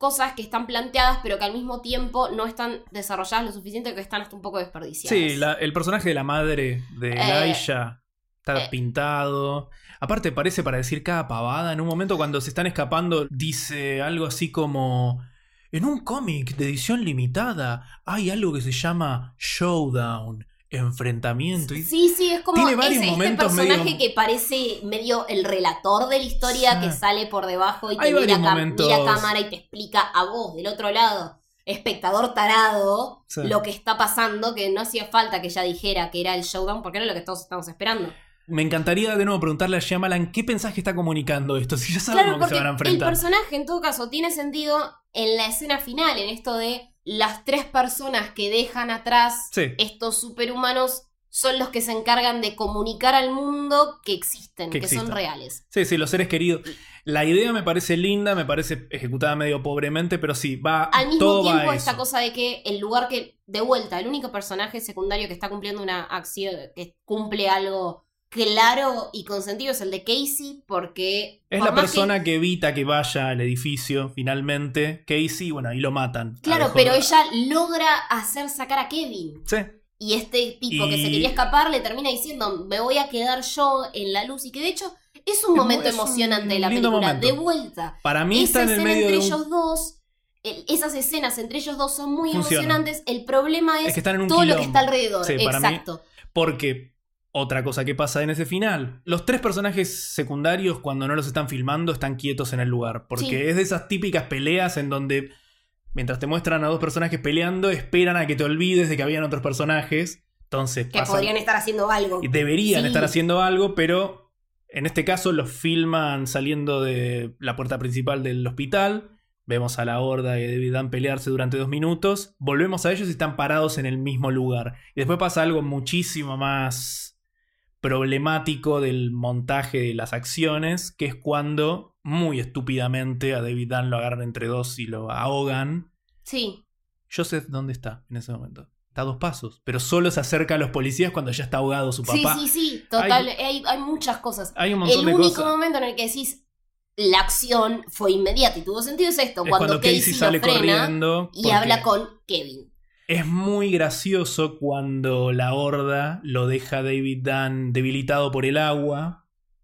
cosas que están planteadas, pero que al mismo tiempo no están desarrolladas lo suficiente, que están hasta un poco desperdiciadas.
Sí, la, el personaje de la madre de
Eh,
Elijah está
eh.
pintado. Aparte parece para decir cada pavada. En un momento cuando se están escapando dice algo así como... En un cómic de edición limitada hay algo que se llama Showdown, enfrentamiento. Y
Sí, sí, es como
tiene
es,
varios
este
momentos
personaje
medio-
que parece medio el relator de la historia,
Sí.
que sale por debajo y
Hay
te mira,
varios
cam-
momentos-
mira cámara y te explica a vos del otro lado, espectador tarado,
Sí.
lo que está pasando, que no hacía falta que ella dijera que era el showdown, porque era lo que todos estamos esperando.
Me encantaría de nuevo preguntarle a Shyamalan qué pensás que está comunicando esto. Si ya sabemos
Claro,
que
porque
se van a
el
enfrentar.
personaje en todo caso tiene sentido en la escena final, en esto de las tres personas que dejan atrás
Sí.
estos superhumanos son los que se encargan de comunicar al mundo que existen,
Que
que, son
existen.
reales.
Sí, sí, los seres queridos. La idea me parece linda, me parece ejecutada medio pobremente, pero sí, va.
Al mismo
todo va
tiempo,
a
esta
eso.
cosa de que el lugar que, de vuelta, el único personaje secundario que está cumpliendo una acción, que cumple algo claro y con sentido es el de Casey, porque...
Es
por
la
más
persona que...
que-
evita que vaya al edificio finalmente. Casey, bueno, ahí lo matan.
Claro,
Al
pero
joder.
ella logra hacer sacar a Kevin.
Sí.
Y este tipo que
Y-
se quería escapar le termina diciendo, me voy a quedar yo en la luz. Y que de hecho es un
Es
momento
mu- es un
emocionante de la
lindo
película.
momento.
De vuelta.
Para mí
Esa
están en el
escena
medio
entre
de un...
ellos dos, el- esas escenas entre ellos dos son muy
Funcionan.
emocionantes. El problema es,
Es que están en un
todo lo que
quilombo.
está alrededor.
Sí, para mí-
Exacto.
Porque otra cosa que pasa en ese final, los tres personajes secundarios cuando no los están filmando están quietos en el lugar. Porque
Sí.
es de esas típicas peleas en donde mientras te muestran a dos personajes peleando, esperan a que te olvides de que habían otros personajes. Entonces
Que
pasan-
podrían estar haciendo algo.
y deberían
Sí.
estar haciendo algo, pero en este caso los filman saliendo de la puerta principal del hospital. Vemos a la Horda y a David Dunn pelearse durante dos minutos. Volvemos a ellos y están parados en el mismo lugar. Y después pasa algo muchísimo más problemático del montaje de las acciones, que es cuando, muy estúpidamente, a David Dunn lo agarran entre dos y lo ahogan.
Sí.
Joseph, ¿dónde está en ese momento? Está a dos pasos, pero solo se acerca a los policías cuando ya está ahogado su papá.
Sí, sí, sí. Total. Hay, hay muchas cosas.
Hay un montón
El
de
único
cosas.
momento en el que decís la acción fue inmediata y tuvo sentido es esto.
Es
cuando,
cuando
Casey,
Casey sale
lo frena
corriendo.
y
porque
habla con Kevin.
Es muy gracioso cuando la Horda lo deja a David Dunn debilitado por el agua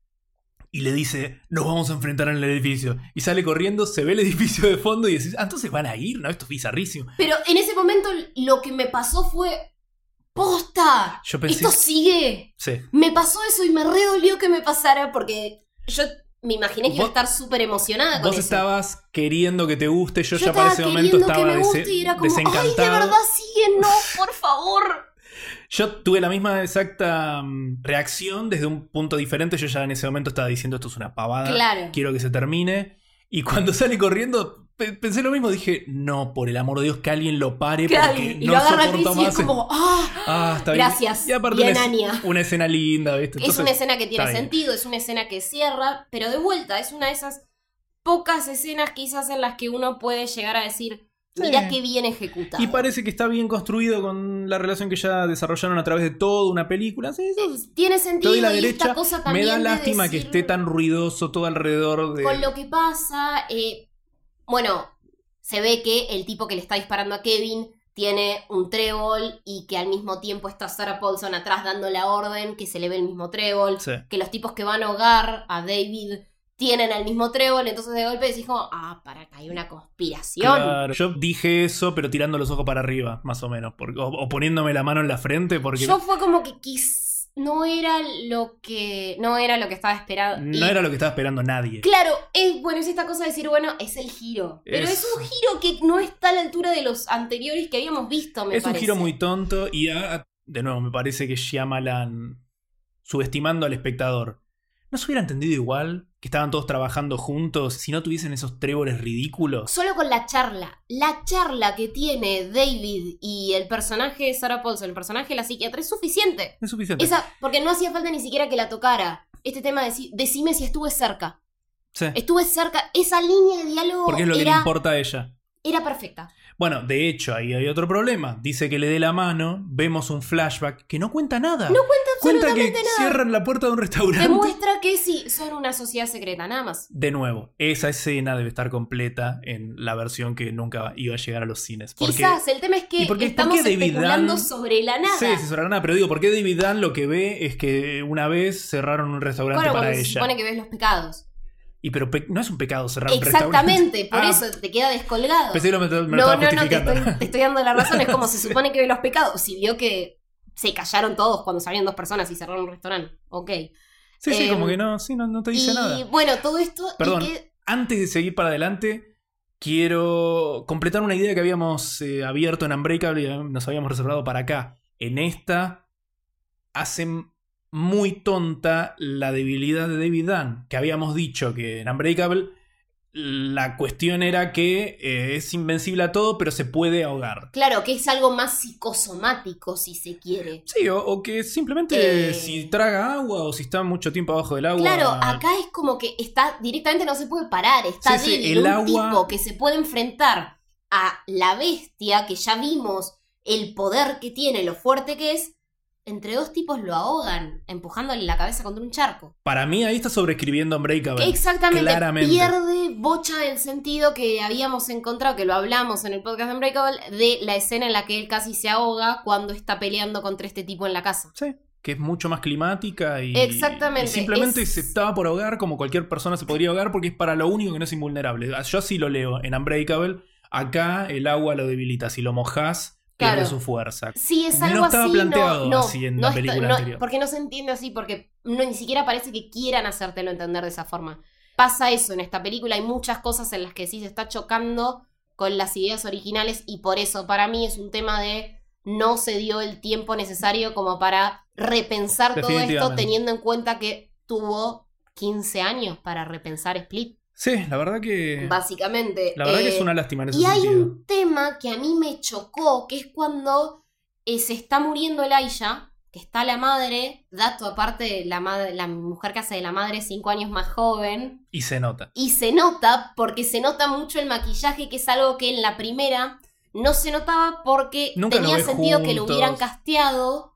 y le dice, nos vamos a enfrentar en el edificio. Y sale corriendo, se ve el edificio de fondo y decís, ah, entonces van a ir, ¿no? Esto es bizarrísimo.
Pero en ese momento lo que me pasó fue... ¡Posta!
Yo pensé...
¡Esto sigue!
Sí.
Me pasó eso y me redolió que me pasara porque yo me imaginé que iba a
Vos-
estar súper emocionada con
Vos
eso.
estabas queriendo que te guste, yo,
Yo
ya para
estaba
ese momento
queriendo
estaba
que me
dese-
guste y era como,
desencantado.
¡ay, de verdad sigue! ¡No, por favor!
Yo tuve la misma exacta mm, reacción desde un punto diferente. Yo ya en ese momento estaba diciendo esto es una pavada.
Claro.
Quiero que se termine. Y cuando sale corriendo, pe- pensé lo mismo. Dije, no, por el amor de Dios, que alguien lo pare.
Claro,
Porque
y
no
lo agarra a
soporto
Chris y
más.
es como, ¡ah!
Ah, está bien.
Gracias,
Y aparte
bien,
una,
Anya.
una escena linda, ¿viste?
Es
Entonces,
una escena que tiene
está bien.
sentido, es una escena que cierra, pero de vuelta, es una de esas pocas escenas quizás en las que uno puede llegar a decir, mirá
Sí.
qué bien ejecutado.
Y parece que está bien construido con la relación que ya desarrollaron a través de toda una película. Sí, eso es-
Tiene
Te
sentido
doy la
y
derecha.
esta cosa
Me
también
da
de
lástima que
decir-
esté tan ruidoso todo alrededor de...
Con lo que pasa, eh, bueno, se ve que el tipo que le está disparando a Kevin tiene un trébol y que al mismo tiempo está Sarah Paulson atrás dando la orden, que se le ve el mismo trébol,
Sí.
que los tipos que van a ahogar a David tienen el mismo trébol, entonces de golpe decís como, ah, para acá hay una conspiración.
Claro, yo dije eso, pero tirando los ojos para arriba, más o menos. Porque, o, o poniéndome la mano en la frente, porque
Yo fue como que quis... no era lo que no era lo que estaba esperando.
no
Y,
era lo que estaba esperando nadie.
claro, es bueno, es esta cosa de decir, bueno, es el giro. Pero
Es-
es un giro que no está a la altura de los anteriores que habíamos visto, me
Es un
parece.
giro muy tonto y, ah, de nuevo, me parece que Shyamalan, subestimando al espectador, ¿no se hubiera entendido igual que estaban todos trabajando juntos si no tuviesen esos tréboles ridículos?
Solo con la charla. La charla que tiene David y el personaje de Sarah Paulson, el personaje de la psiquiatra, es suficiente.
Es suficiente.
Esa, porque no hacía falta ni siquiera que la tocara. Este tema de deci- decime si estuve cerca.
Sí,
Estuve cerca. Esa línea de diálogo
porque es lo que le
era,
importa a ella.
era perfecta.
Bueno, de hecho, ahí hay otro problema. Dice que le dé la mano, vemos un flashback que no cuenta nada.
No cuenta
Cuenta que
absolutamente nada.
cierran la puerta de un restaurante.
Te muestra demostrar que sí, son una sociedad secreta, nada más.
De nuevo, esa escena debe estar completa en la versión que nunca iba a llegar a los cines. Porque,
Quizás, el tema es que
por qué,
estamos
por qué
especulando
Dunn,
sobre la nada.
Sí, sí, sobre la nada, pero digo, ¿por qué David Dunn lo que ve es que una vez cerraron un restaurante
Claro,
para
porque
ella?
se supone que ves los pecados.
Y pero pe- no es un pecado cerrar un restaurante.
Exactamente, por
Ah,
eso te queda descolgado.
pensé que lo me, me lo
No,
estaba
no, no, te
justificando.
estoy, te estoy dando la razón. Es como se supone que ve los pecados. Si vio que se callaron todos cuando salieron dos personas y cerraron un restaurante. Ok.
Sí, sí,
Eh,
como que no, sí, no, no te dice
y
nada.
bueno, todo esto.
Perdón,
y que,
antes de seguir para adelante, quiero completar una idea que habíamos eh, abierto en Unbreakable y nos habíamos reservado para acá. En esta hacen muy tonta la debilidad de David Dunn, que habíamos dicho que en Unbreakable la cuestión era que eh, es invencible a todo, pero se puede ahogar.
claro, que es algo más psicosomático, si se quiere.
Sí, o, o que simplemente
Eh.
si traga agua o si está mucho tiempo abajo del agua.
Claro, acá es como que está directamente no se puede parar, está
Sí, sí,
débil,
el
un
agua-
tipo que se puede enfrentar a la bestia, que ya vimos el poder que tiene, lo fuerte que es, entre dos tipos lo ahogan, empujándole la cabeza contra un charco.
Para mí ahí está sobreescribiendo Unbreakable.
Que exactamente,
claramente.
pierde bocha del sentido que habíamos encontrado, que lo hablamos en el podcast de Unbreakable, de la escena en la que él casi se ahoga cuando está peleando contra este tipo en la casa.
Sí, que es mucho más climática y,
Exactamente,
y simplemente
es-
se estaba por ahogar como cualquier persona se podría ahogar porque es para lo único que no es invulnerable. Yo así lo leo en Unbreakable. Acá el agua lo debilita. Si lo mojás, pierde
Claro.
su fuerza.
Sí, es
No
algo
estaba
así,
planteado
no, no,
así en
no
la
está-
película
no,
anterior.
porque no se entiende así, porque no, ni siquiera parece que quieran hacértelo entender de esa forma. Pasa eso en esta película, hay muchas cosas en las que sí se está chocando con las ideas originales y por eso para mí es un tema de no se dio el tiempo necesario como para repensar todo esto
Definitivamente.
teniendo en cuenta que tuvo quince años para repensar Split,
Sí, la verdad que.
básicamente.
La verdad que
Eh,
es una lástima en ese
y hay
sentido.
un tema que a mí me chocó, que es cuando eh, se está muriendo Elijah, que está la madre, dato aparte, la, madre, la mujer que hace de la madre cinco años más joven,
Y se nota.
y se nota, porque se nota mucho el maquillaje, que es algo que en la primera no se notaba porque
Nunca
tenía
lo ves
sentido que lo
juntos.
hubieran casteado,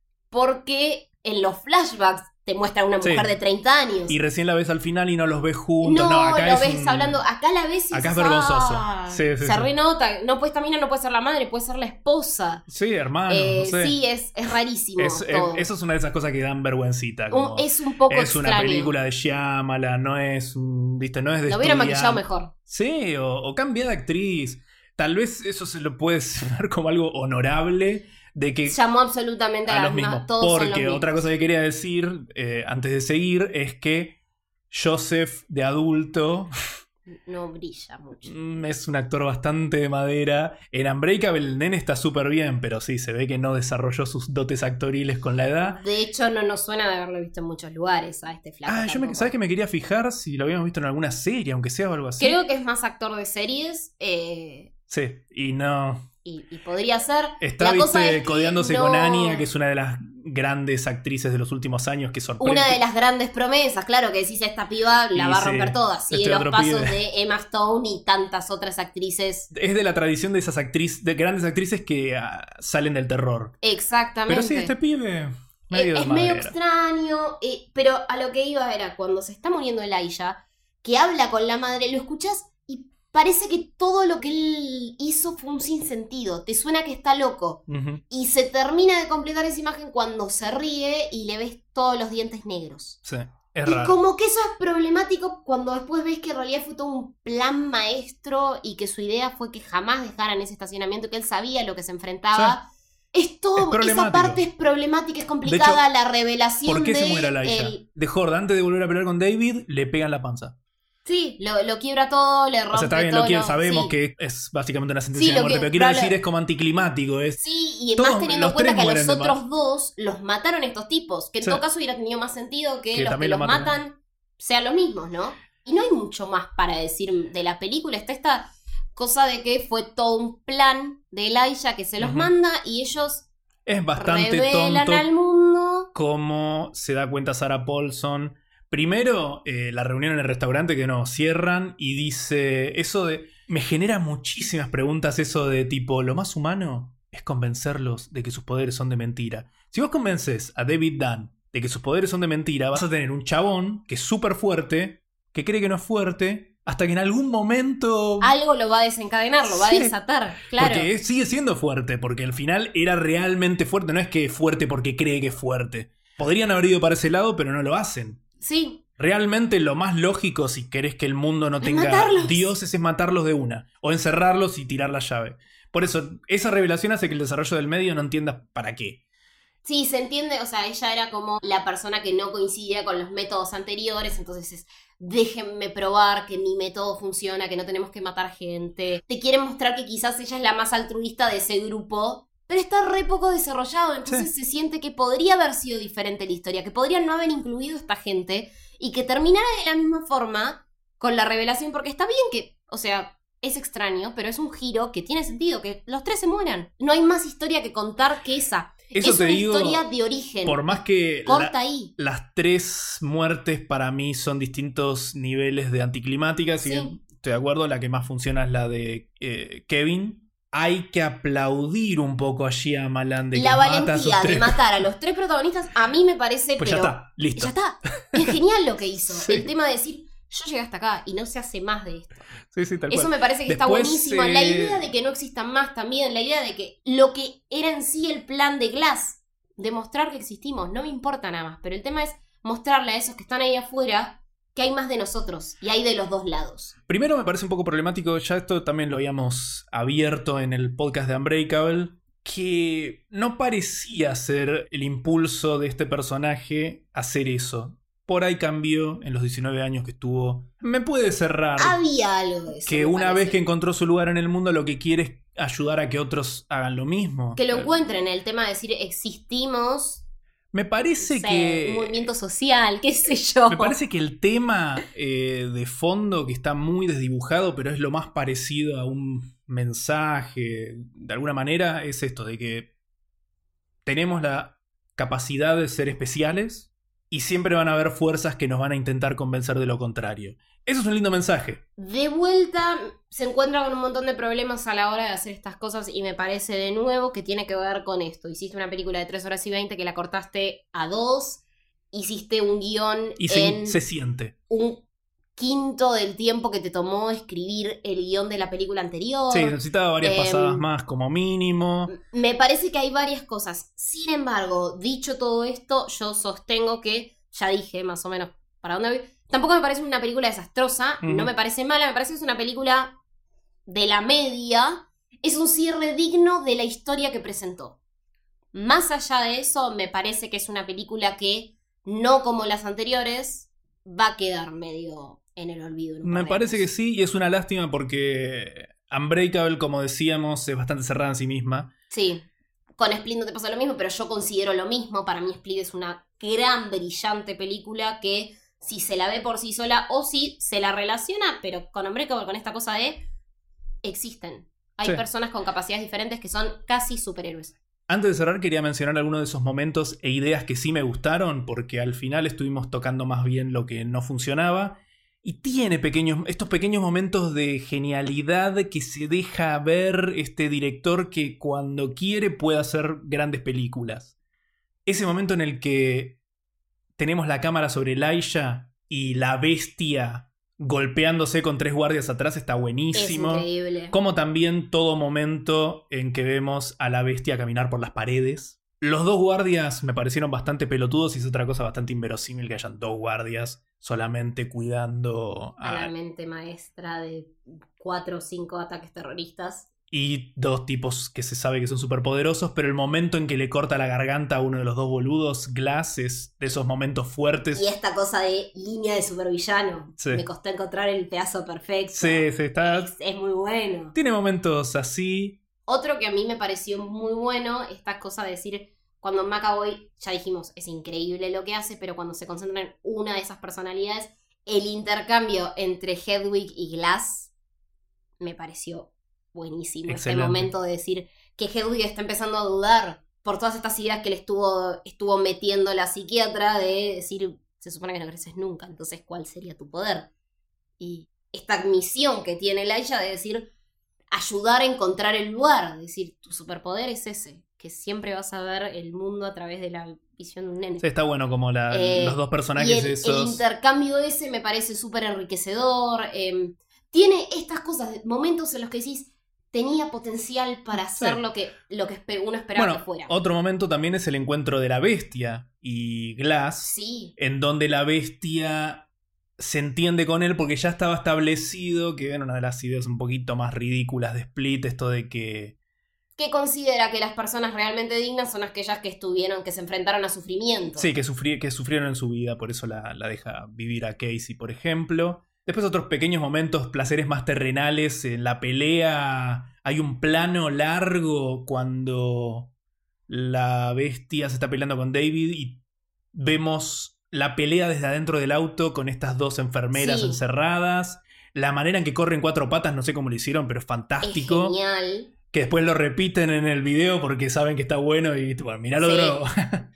porque en los flashbacks te muestra una
Sí.
mujer de treinta años.
Y recién la ves al final y no los ves juntos.
No,
No, acá
lo
es
ves
un-
hablando. Acá la ves y
Acá es
dices,
vergonzoso.
"Ah".
Sí, sí,
se
sí.
renota. No puede, también no puede ser la madre, puede ser la esposa.
Sí, hermano.
Eh,
no sé.
Sí, es, es rarísimo.
Es- eh,
todo.
eso es una de esas cosas que dan vergüencita.
Un-
como-
es un poco
es una
extraño.
película de Shyamalan, no es, un- viste, no es de
Lo hubieran
estudiante.
maquillado mejor.
Sí, o, o cambia de actriz. Tal vez eso se lo puedes ver como algo honorable de que
Llamó absolutamente a,
a
las
los
mismas.
mismos.
Todos son los
Porque
mismos.
otra cosa que quería decir eh, antes de seguir es que Joseph de adulto
No brilla mucho.
mm, es un actor bastante de madera. En Unbreakable el nene está súper bien, pero sí, se ve que no desarrolló sus dotes actoriles con la edad.
De hecho, no nos suena de haberlo visto en muchos lugares a este flaco.
Ah, yo me,
tampoco.
¿sabes que me quería fijar si lo habíamos visto en alguna serie, aunque sea o algo así?
Creo que es más actor de series. eh,
Sí, y no.
y, y podría ser.
Está,
La cosa
viste,
es que
codeándose
no-
con Anya, que es una de las grandes actrices de los últimos años que sorprende.
Una de las grandes promesas, claro, que decís esta piba la
Y
va a
sí,
romper toda. Sigue
este
los
otro
pasos
pibe.
de Emma Stone y tantas otras actrices.
Es de la tradición de esas actrices, de grandes actrices que ah, salen del terror.
Exactamente.
Pero sí, este pibe medio
Eh,
de
es medio
madera.
extraño, eh, pero a lo que iba era cuando se está muriendo Elijah, que habla con la madre, lo escuchás y parece que todo lo que él hizo fue un sinsentido. Te suena que está loco.
Ujú.
Y se termina de completar esa imagen cuando se ríe y le ves todos los dientes negros.
Sí, es
Y
raro.
como que eso es problemático cuando después ves que en realidad fue todo un plan maestro y que su idea fue que jamás dejaran ese estacionamiento, que él sabía a lo que se enfrentaba. Es todo,
Es
esa
problemático.
parte es problemática, es complicada, la revelación
¿Por qué
de
se muere Elijah?
el-
De Horde, antes de volver a pelear con David, le pegan la panza.
Sí, lo, lo quiebra todo, le rompe
O sea, está bien,
todo.
lo quiere,
lo-
sabemos
sí.
que es básicamente una sentencia
Sí,
de
lo
muerte,
que-
pero quiero
probable-
decir, es como anticlimático. Es,
Sí, y
Todos-
más teniendo en
los
cuenta
tres
que a
mueren
los
de
otros
más.
dos los mataron estos tipos, que en
Sí.
todo caso hubiera tenido más sentido que,
Que
los que
también
los
lo matan.
matan sean los mismos, ¿no? Y no hay mucho más para decir de la película. Está esta cosa de que fue todo un plan de Elijah que se los
Ujú.
manda y ellos
es bastante
revelan
tonto
al mundo.
cómo se da cuenta Sarah Paulson. Primero, eh, la reunión en el restaurante que no, cierran y dice eso de... Me genera muchísimas preguntas eso de tipo, lo más humano es convencerlos de que sus poderes son de mentira. Si vos convences a David Dunn de que sus poderes son de mentira, vas a tener un chabón que es súper fuerte, que cree que no es fuerte, hasta que en algún momento...
Algo lo va a desencadenar, lo va
Sí.
a desatar, claro.
Porque sigue siendo fuerte, porque al final era realmente fuerte, no es que es fuerte porque cree que es fuerte. Podrían haber ido para ese lado, pero no lo hacen.
Sí,
Realmente lo más lógico, si querés que el mundo no
Es
tenga
matarlos.
dioses, es matarlos de una. O encerrarlos y tirar la llave. Por eso, esa revelación hace que el desarrollo del medio no entienda para qué.
sí, se entiende, o sea, ella era como la persona que no coincidía con los métodos anteriores, entonces es, déjenme probar que mi método funciona, que no tenemos que matar gente. Te quieren mostrar que quizás ella es la más altruista de ese grupo, pero está re poco desarrollado, entonces se siente que podría haber sido diferente la historia, que podrían no haber incluido a esta gente y que terminara de la misma forma con la revelación, porque está bien que, o sea, es extraño, pero es un giro que tiene sentido, que los tres se mueran. No hay más historia que contar que esa.
Eso
es
te
una
digo,
historia de origen.
Por más que
Corta
la-
ahí.
las tres muertes para mí son distintos niveles de anticlimáticas, si
Sí.
bien estoy de acuerdo, la que más funciona es la de eh, Kevin. Hay que aplaudir un poco a Shyamalan de que
La
mata a sus
valentía de
tres.
matar a los tres protagonistas, a mí me parece,
Pues
pero
ya está, listo.
ya está. Es genial lo que hizo.
Sí.
El tema de decir, yo llegué hasta acá y no se hace más de esto.
Sí, sí, tal
Eso
cual.
me parece que está
Después,
buenísimo.
eh,
La idea de que no existan más también, la idea de que lo que era en sí el plan de Glass, demostrar que existimos, no me importa nada más, pero el tema es mostrarle a esos que están ahí afuera que hay más de nosotros y hay de los dos lados.
Primero me parece un poco problemático, ya esto también lo habíamos abierto en el podcast de Unbreakable, que no parecía ser el impulso de este personaje hacer eso. Por ahí cambió en los diecinueve años que estuvo. Me puede cerrar
Había algo de eso.
que
me
una
parece.
vez que encontró su lugar en el mundo lo que quiere es ayudar a que otros hagan lo mismo.
Que lo
Eh,
encuentren, el tema de decir existimos,
Me parece
no sé,
que...
un movimiento social, qué sé yo.
Me parece que el tema eh, de fondo, que está muy desdibujado, pero es lo más parecido a un mensaje, de alguna manera, es esto, de que tenemos la capacidad de ser especiales y siempre van a haber fuerzas que nos van a intentar convencer de lo contrario. Eso es un lindo mensaje.
De vuelta se encuentra con un montón de problemas a la hora de hacer estas cosas y me parece de nuevo que tiene que ver con esto. Hiciste una película de tres horas y veinte que la cortaste a dos, hiciste un guión
Y se,
en
se siente.
un quinto del tiempo que te tomó escribir el guión de la película anterior.
Sí, necesitaba varias
Em,
pasadas más como mínimo.
Me parece que hay varias cosas. Sin embargo, dicho todo esto, yo sostengo que, ya dije más o menos para dónde voy. Tampoco me parece una película desastrosa,
Ujú.
no me parece mala, me parece que es una película de la media. Es un cierre digno de la historia que presentó. Más allá de eso, me parece que es una película que, no como las anteriores, va a quedar medio en el olvido. en un
Me
par de
parece que
años.
sí, y es una lástima porque Unbreakable, como decíamos, es bastante cerrada en sí misma.
Sí, con Split no te pasa lo mismo, pero yo considero lo mismo. Para mí Split es una gran, brillante película que si se la ve por sí sola o si se la relaciona, pero con Unbreakable, con esta cosa de existen. Hay
Sí.
personas con capacidades diferentes que son casi superhéroes.
Antes de cerrar, quería mencionar algunos de esos momentos e ideas que sí me gustaron, porque al final estuvimos tocando más bien lo que no funcionaba. Y tiene pequeños, estos pequeños momentos de genialidad que se deja ver este director que cuando quiere puede hacer grandes películas. Ese momento en el que tenemos la cámara sobre Elijah y la bestia golpeándose con tres guardias atrás está buenísimo.
Es increíble.
Como también todo momento en que vemos a la bestia caminar por las paredes. Los dos guardias me parecieron bastante pelotudos y es otra cosa bastante inverosímil que hayan dos guardias solamente cuidando
A la
a,
mente maestra de cuatro o cinco ataques terroristas.
y dos tipos que se sabe que son superpoderosos, pero el momento en que le corta la garganta a uno de los dos boludos, Glass, es de esos momentos fuertes.
Y esta cosa de línea de supervillano.
Sí.
Me costó encontrar el pedazo perfecto.
Sí, sí, está...
Es, es muy bueno.
Tiene momentos así.
Otro que a mí me pareció muy bueno, esta cosa de decir, cuando McAvoy, ya dijimos, es increíble lo que hace, pero cuando se concentra en una de esas personalidades, el intercambio entre Hedwig y Glass me pareció buenísimo.
Excelente.
Este momento de decir que Hedwig está empezando a dudar por todas estas ideas que le estuvo, estuvo metiendo la psiquiatra de decir, se supone que no creces nunca, entonces ¿cuál sería tu poder? Y esta misión que tiene Elijah de decir, ayudar a encontrar el lugar. Es decir, tu superpoder es ese, que siempre vas a ver el mundo a través de la visión de un nene.
Sí, está bueno como la,
Eh,
los dos personajes
y el,
esos.
el intercambio ese me parece súper enriquecedor. eh, tiene estas cosas, momentos en los que decís, tenía potencial para hacer
Sí.
lo que, lo que espe- uno esperaba
Bueno,
que fuera.
otro momento también es el encuentro de la bestia y Glass,
Sí,
en donde la bestia se entiende con él porque ya estaba establecido, que era una de las ideas un poquito más ridículas de Split, esto de que...
que considera que las personas realmente dignas son aquellas que estuvieron, que se enfrentaron a sufrimiento.
Sí, que, sufrí- que sufrieron en su vida, por eso la, la deja vivir a Casey, por ejemplo. Después otros pequeños momentos, placeres más terrenales. En la pelea hay un plano largo cuando la bestia se está peleando con David y vemos la pelea desde adentro del auto con estas dos enfermeras
Sí.
encerradas. La manera en que corren cuatro patas, no sé cómo lo hicieron, pero es
Es
fantástico.
genial.
Que después lo repiten en el video porque saben que está bueno y bueno, miralo de
Sí.
nuevo.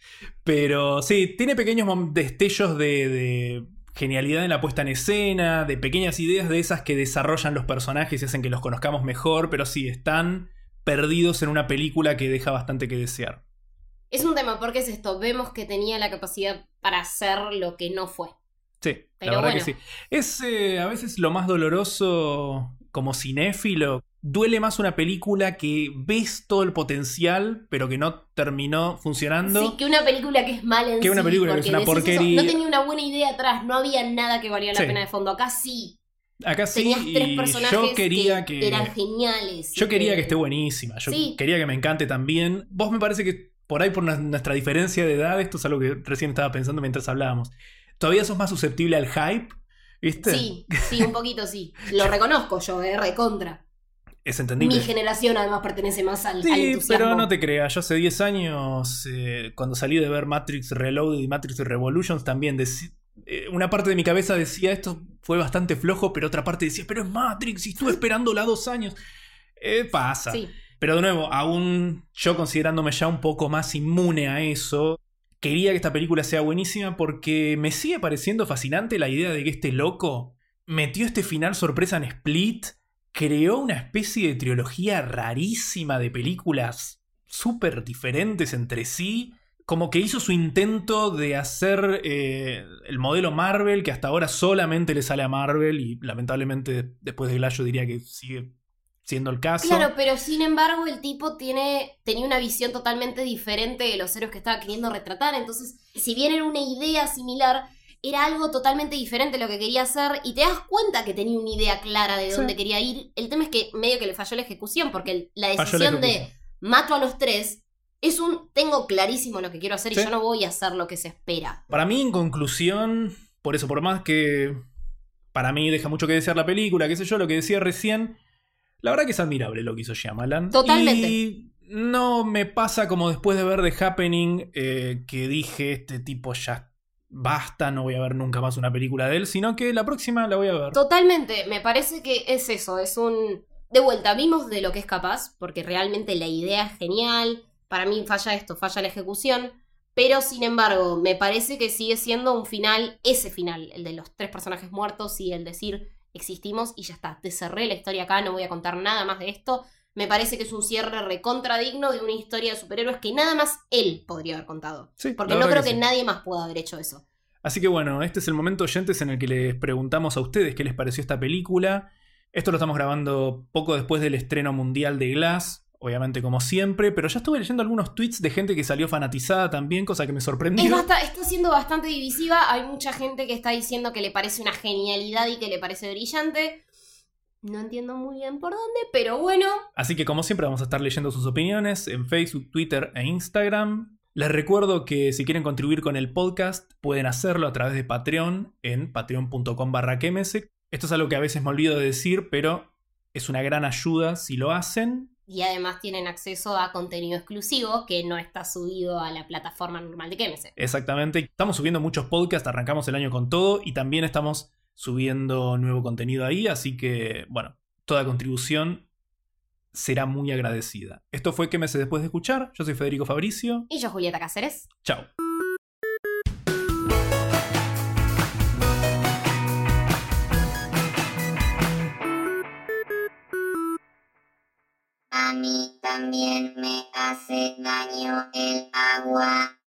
Pero sí, tiene pequeños mom- destellos de, de genialidad en la puesta en escena, de pequeñas ideas de esas que desarrollan los personajes y hacen que los conozcamos mejor, pero sí, están perdidos en una película que deja bastante que desear.
Es un tema, porque es esto, vemos que tenía la capacidad para hacer lo que no fue.
Sí,
Pero
la verdad
bueno.
que sí. Es eh, a veces lo más doloroso como cinéfilo. Duele más una película que ves todo el potencial, pero que no terminó funcionando.
Sí, que una película que es mala en
Que una
sí,
película que
porque
es una
decís eso,
porquería.
no tenía una buena idea atrás, no había nada que valía la
Sí.
pena de fondo. Acá sí,
Acá sí,
tenías tres
y
personajes
yo quería que,
que eran geniales.
yo
y
quería que esté buenísima. Yo
Sí.
quería que me encante también. Vos me parece que por ahí por na- nuestra diferencia de edad, esto es algo que recién estaba pensando mientras hablábamos. Todavía sos más susceptible al hype, ¿viste?
Sí, sí, un poquito sí. Lo reconozco yo, eh, recontra.
Es entendible.
Mi generación además pertenece más al, al
Sí,
entusiasmo.
pero no te creas, yo hace diez años, eh, cuando salí de ver Matrix Reloaded y Matrix Revolutions, también deci- eh, una parte de mi cabeza decía, esto fue bastante flojo, pero otra parte decía, pero es Matrix y estuve esperándola dos años. Eh, pasa.
Sí.
Pero de nuevo, aún yo considerándome ya un poco más inmune a eso, quería que esta película sea buenísima porque me sigue pareciendo fascinante la idea de que este loco metió este final sorpresa en Split, creó una especie de trilogía rarísima de películas súper diferentes entre sí, como que hizo su intento de hacer eh, el modelo Marvel, que hasta ahora solamente le sale a Marvel y lamentablemente después de Glass yo diría que sigue siendo el caso.
Claro, pero sin embargo el tipo tiene, tenía una visión totalmente diferente de los héroes que estaba queriendo retratar. Entonces, si bien era una idea similar, era algo totalmente diferente lo que quería hacer. Y te das cuenta que tenía una idea clara de
Sí.
dónde quería ir. El tema es que medio que le falló la ejecución, porque el- la
Falló la
decisión de
ejecución.
mato a los tres es un tengo clarísimo lo que quiero hacer
Sí.
y yo no voy a hacer lo que se espera.
Para mí, en conclusión, por eso, por más que para mí deja mucho que desear la película, qué sé yo, lo que decía recién, la verdad que es admirable lo que hizo Shyamalan.
Totalmente.
Y no me pasa como después de ver The Happening, eh, que dije, este tipo ya basta, no voy a ver nunca más una película de él, sino que la próxima la voy a ver.
Totalmente, me parece que es eso, es un... De vuelta, vimos de lo que es capaz, porque realmente la idea es genial, para mí falla esto, falla la ejecución, pero sin embargo, me parece que sigue siendo un final, ese final, el de los tres personajes muertos y el decir, existimos y ya está, te cerré la historia acá, no voy a contar nada más de esto. Me parece que es un cierre recontradigno de una historia de superhéroes que nada más él podría haber contado.
Sí,
Porque
la
no
verdad
creo que,
sí.
nadie más pueda haber hecho eso.
Así que bueno, este es el momento, oyentes, en el que les preguntamos a ustedes qué les pareció esta película. Esto lo estamos grabando poco después del estreno mundial de Glass, obviamente como siempre, pero ya estuve leyendo algunos tweets de gente que salió fanatizada también, cosa que me sorprendió.
Es basta- está siendo bastante divisiva. Hay mucha gente que está diciendo que le parece una genialidad y que le parece brillante. No entiendo muy bien por dónde, pero bueno.
Así que como siempre vamos a estar leyendo sus opiniones en Facebook, Twitter e Instagram. Les recuerdo que si quieren contribuir con el podcast pueden hacerlo a través de Patreon en patreon.com barra kms. Esto es algo que a veces me olvido de decir, pero es una gran ayuda si lo hacen.
Y además tienen acceso a contenido exclusivo que no está subido a la plataforma normal de K M S.
Exactamente. Estamos subiendo muchos podcasts, arrancamos el año con todo y también estamos subiendo nuevo contenido ahí, así que, bueno, toda contribución será muy agradecida. Esto fue Qué Meses Después de Escuchar. Yo soy Federico Fabricio.
Y yo, Julieta Cáceres.
Chao.
A mí también me hace daño el agua.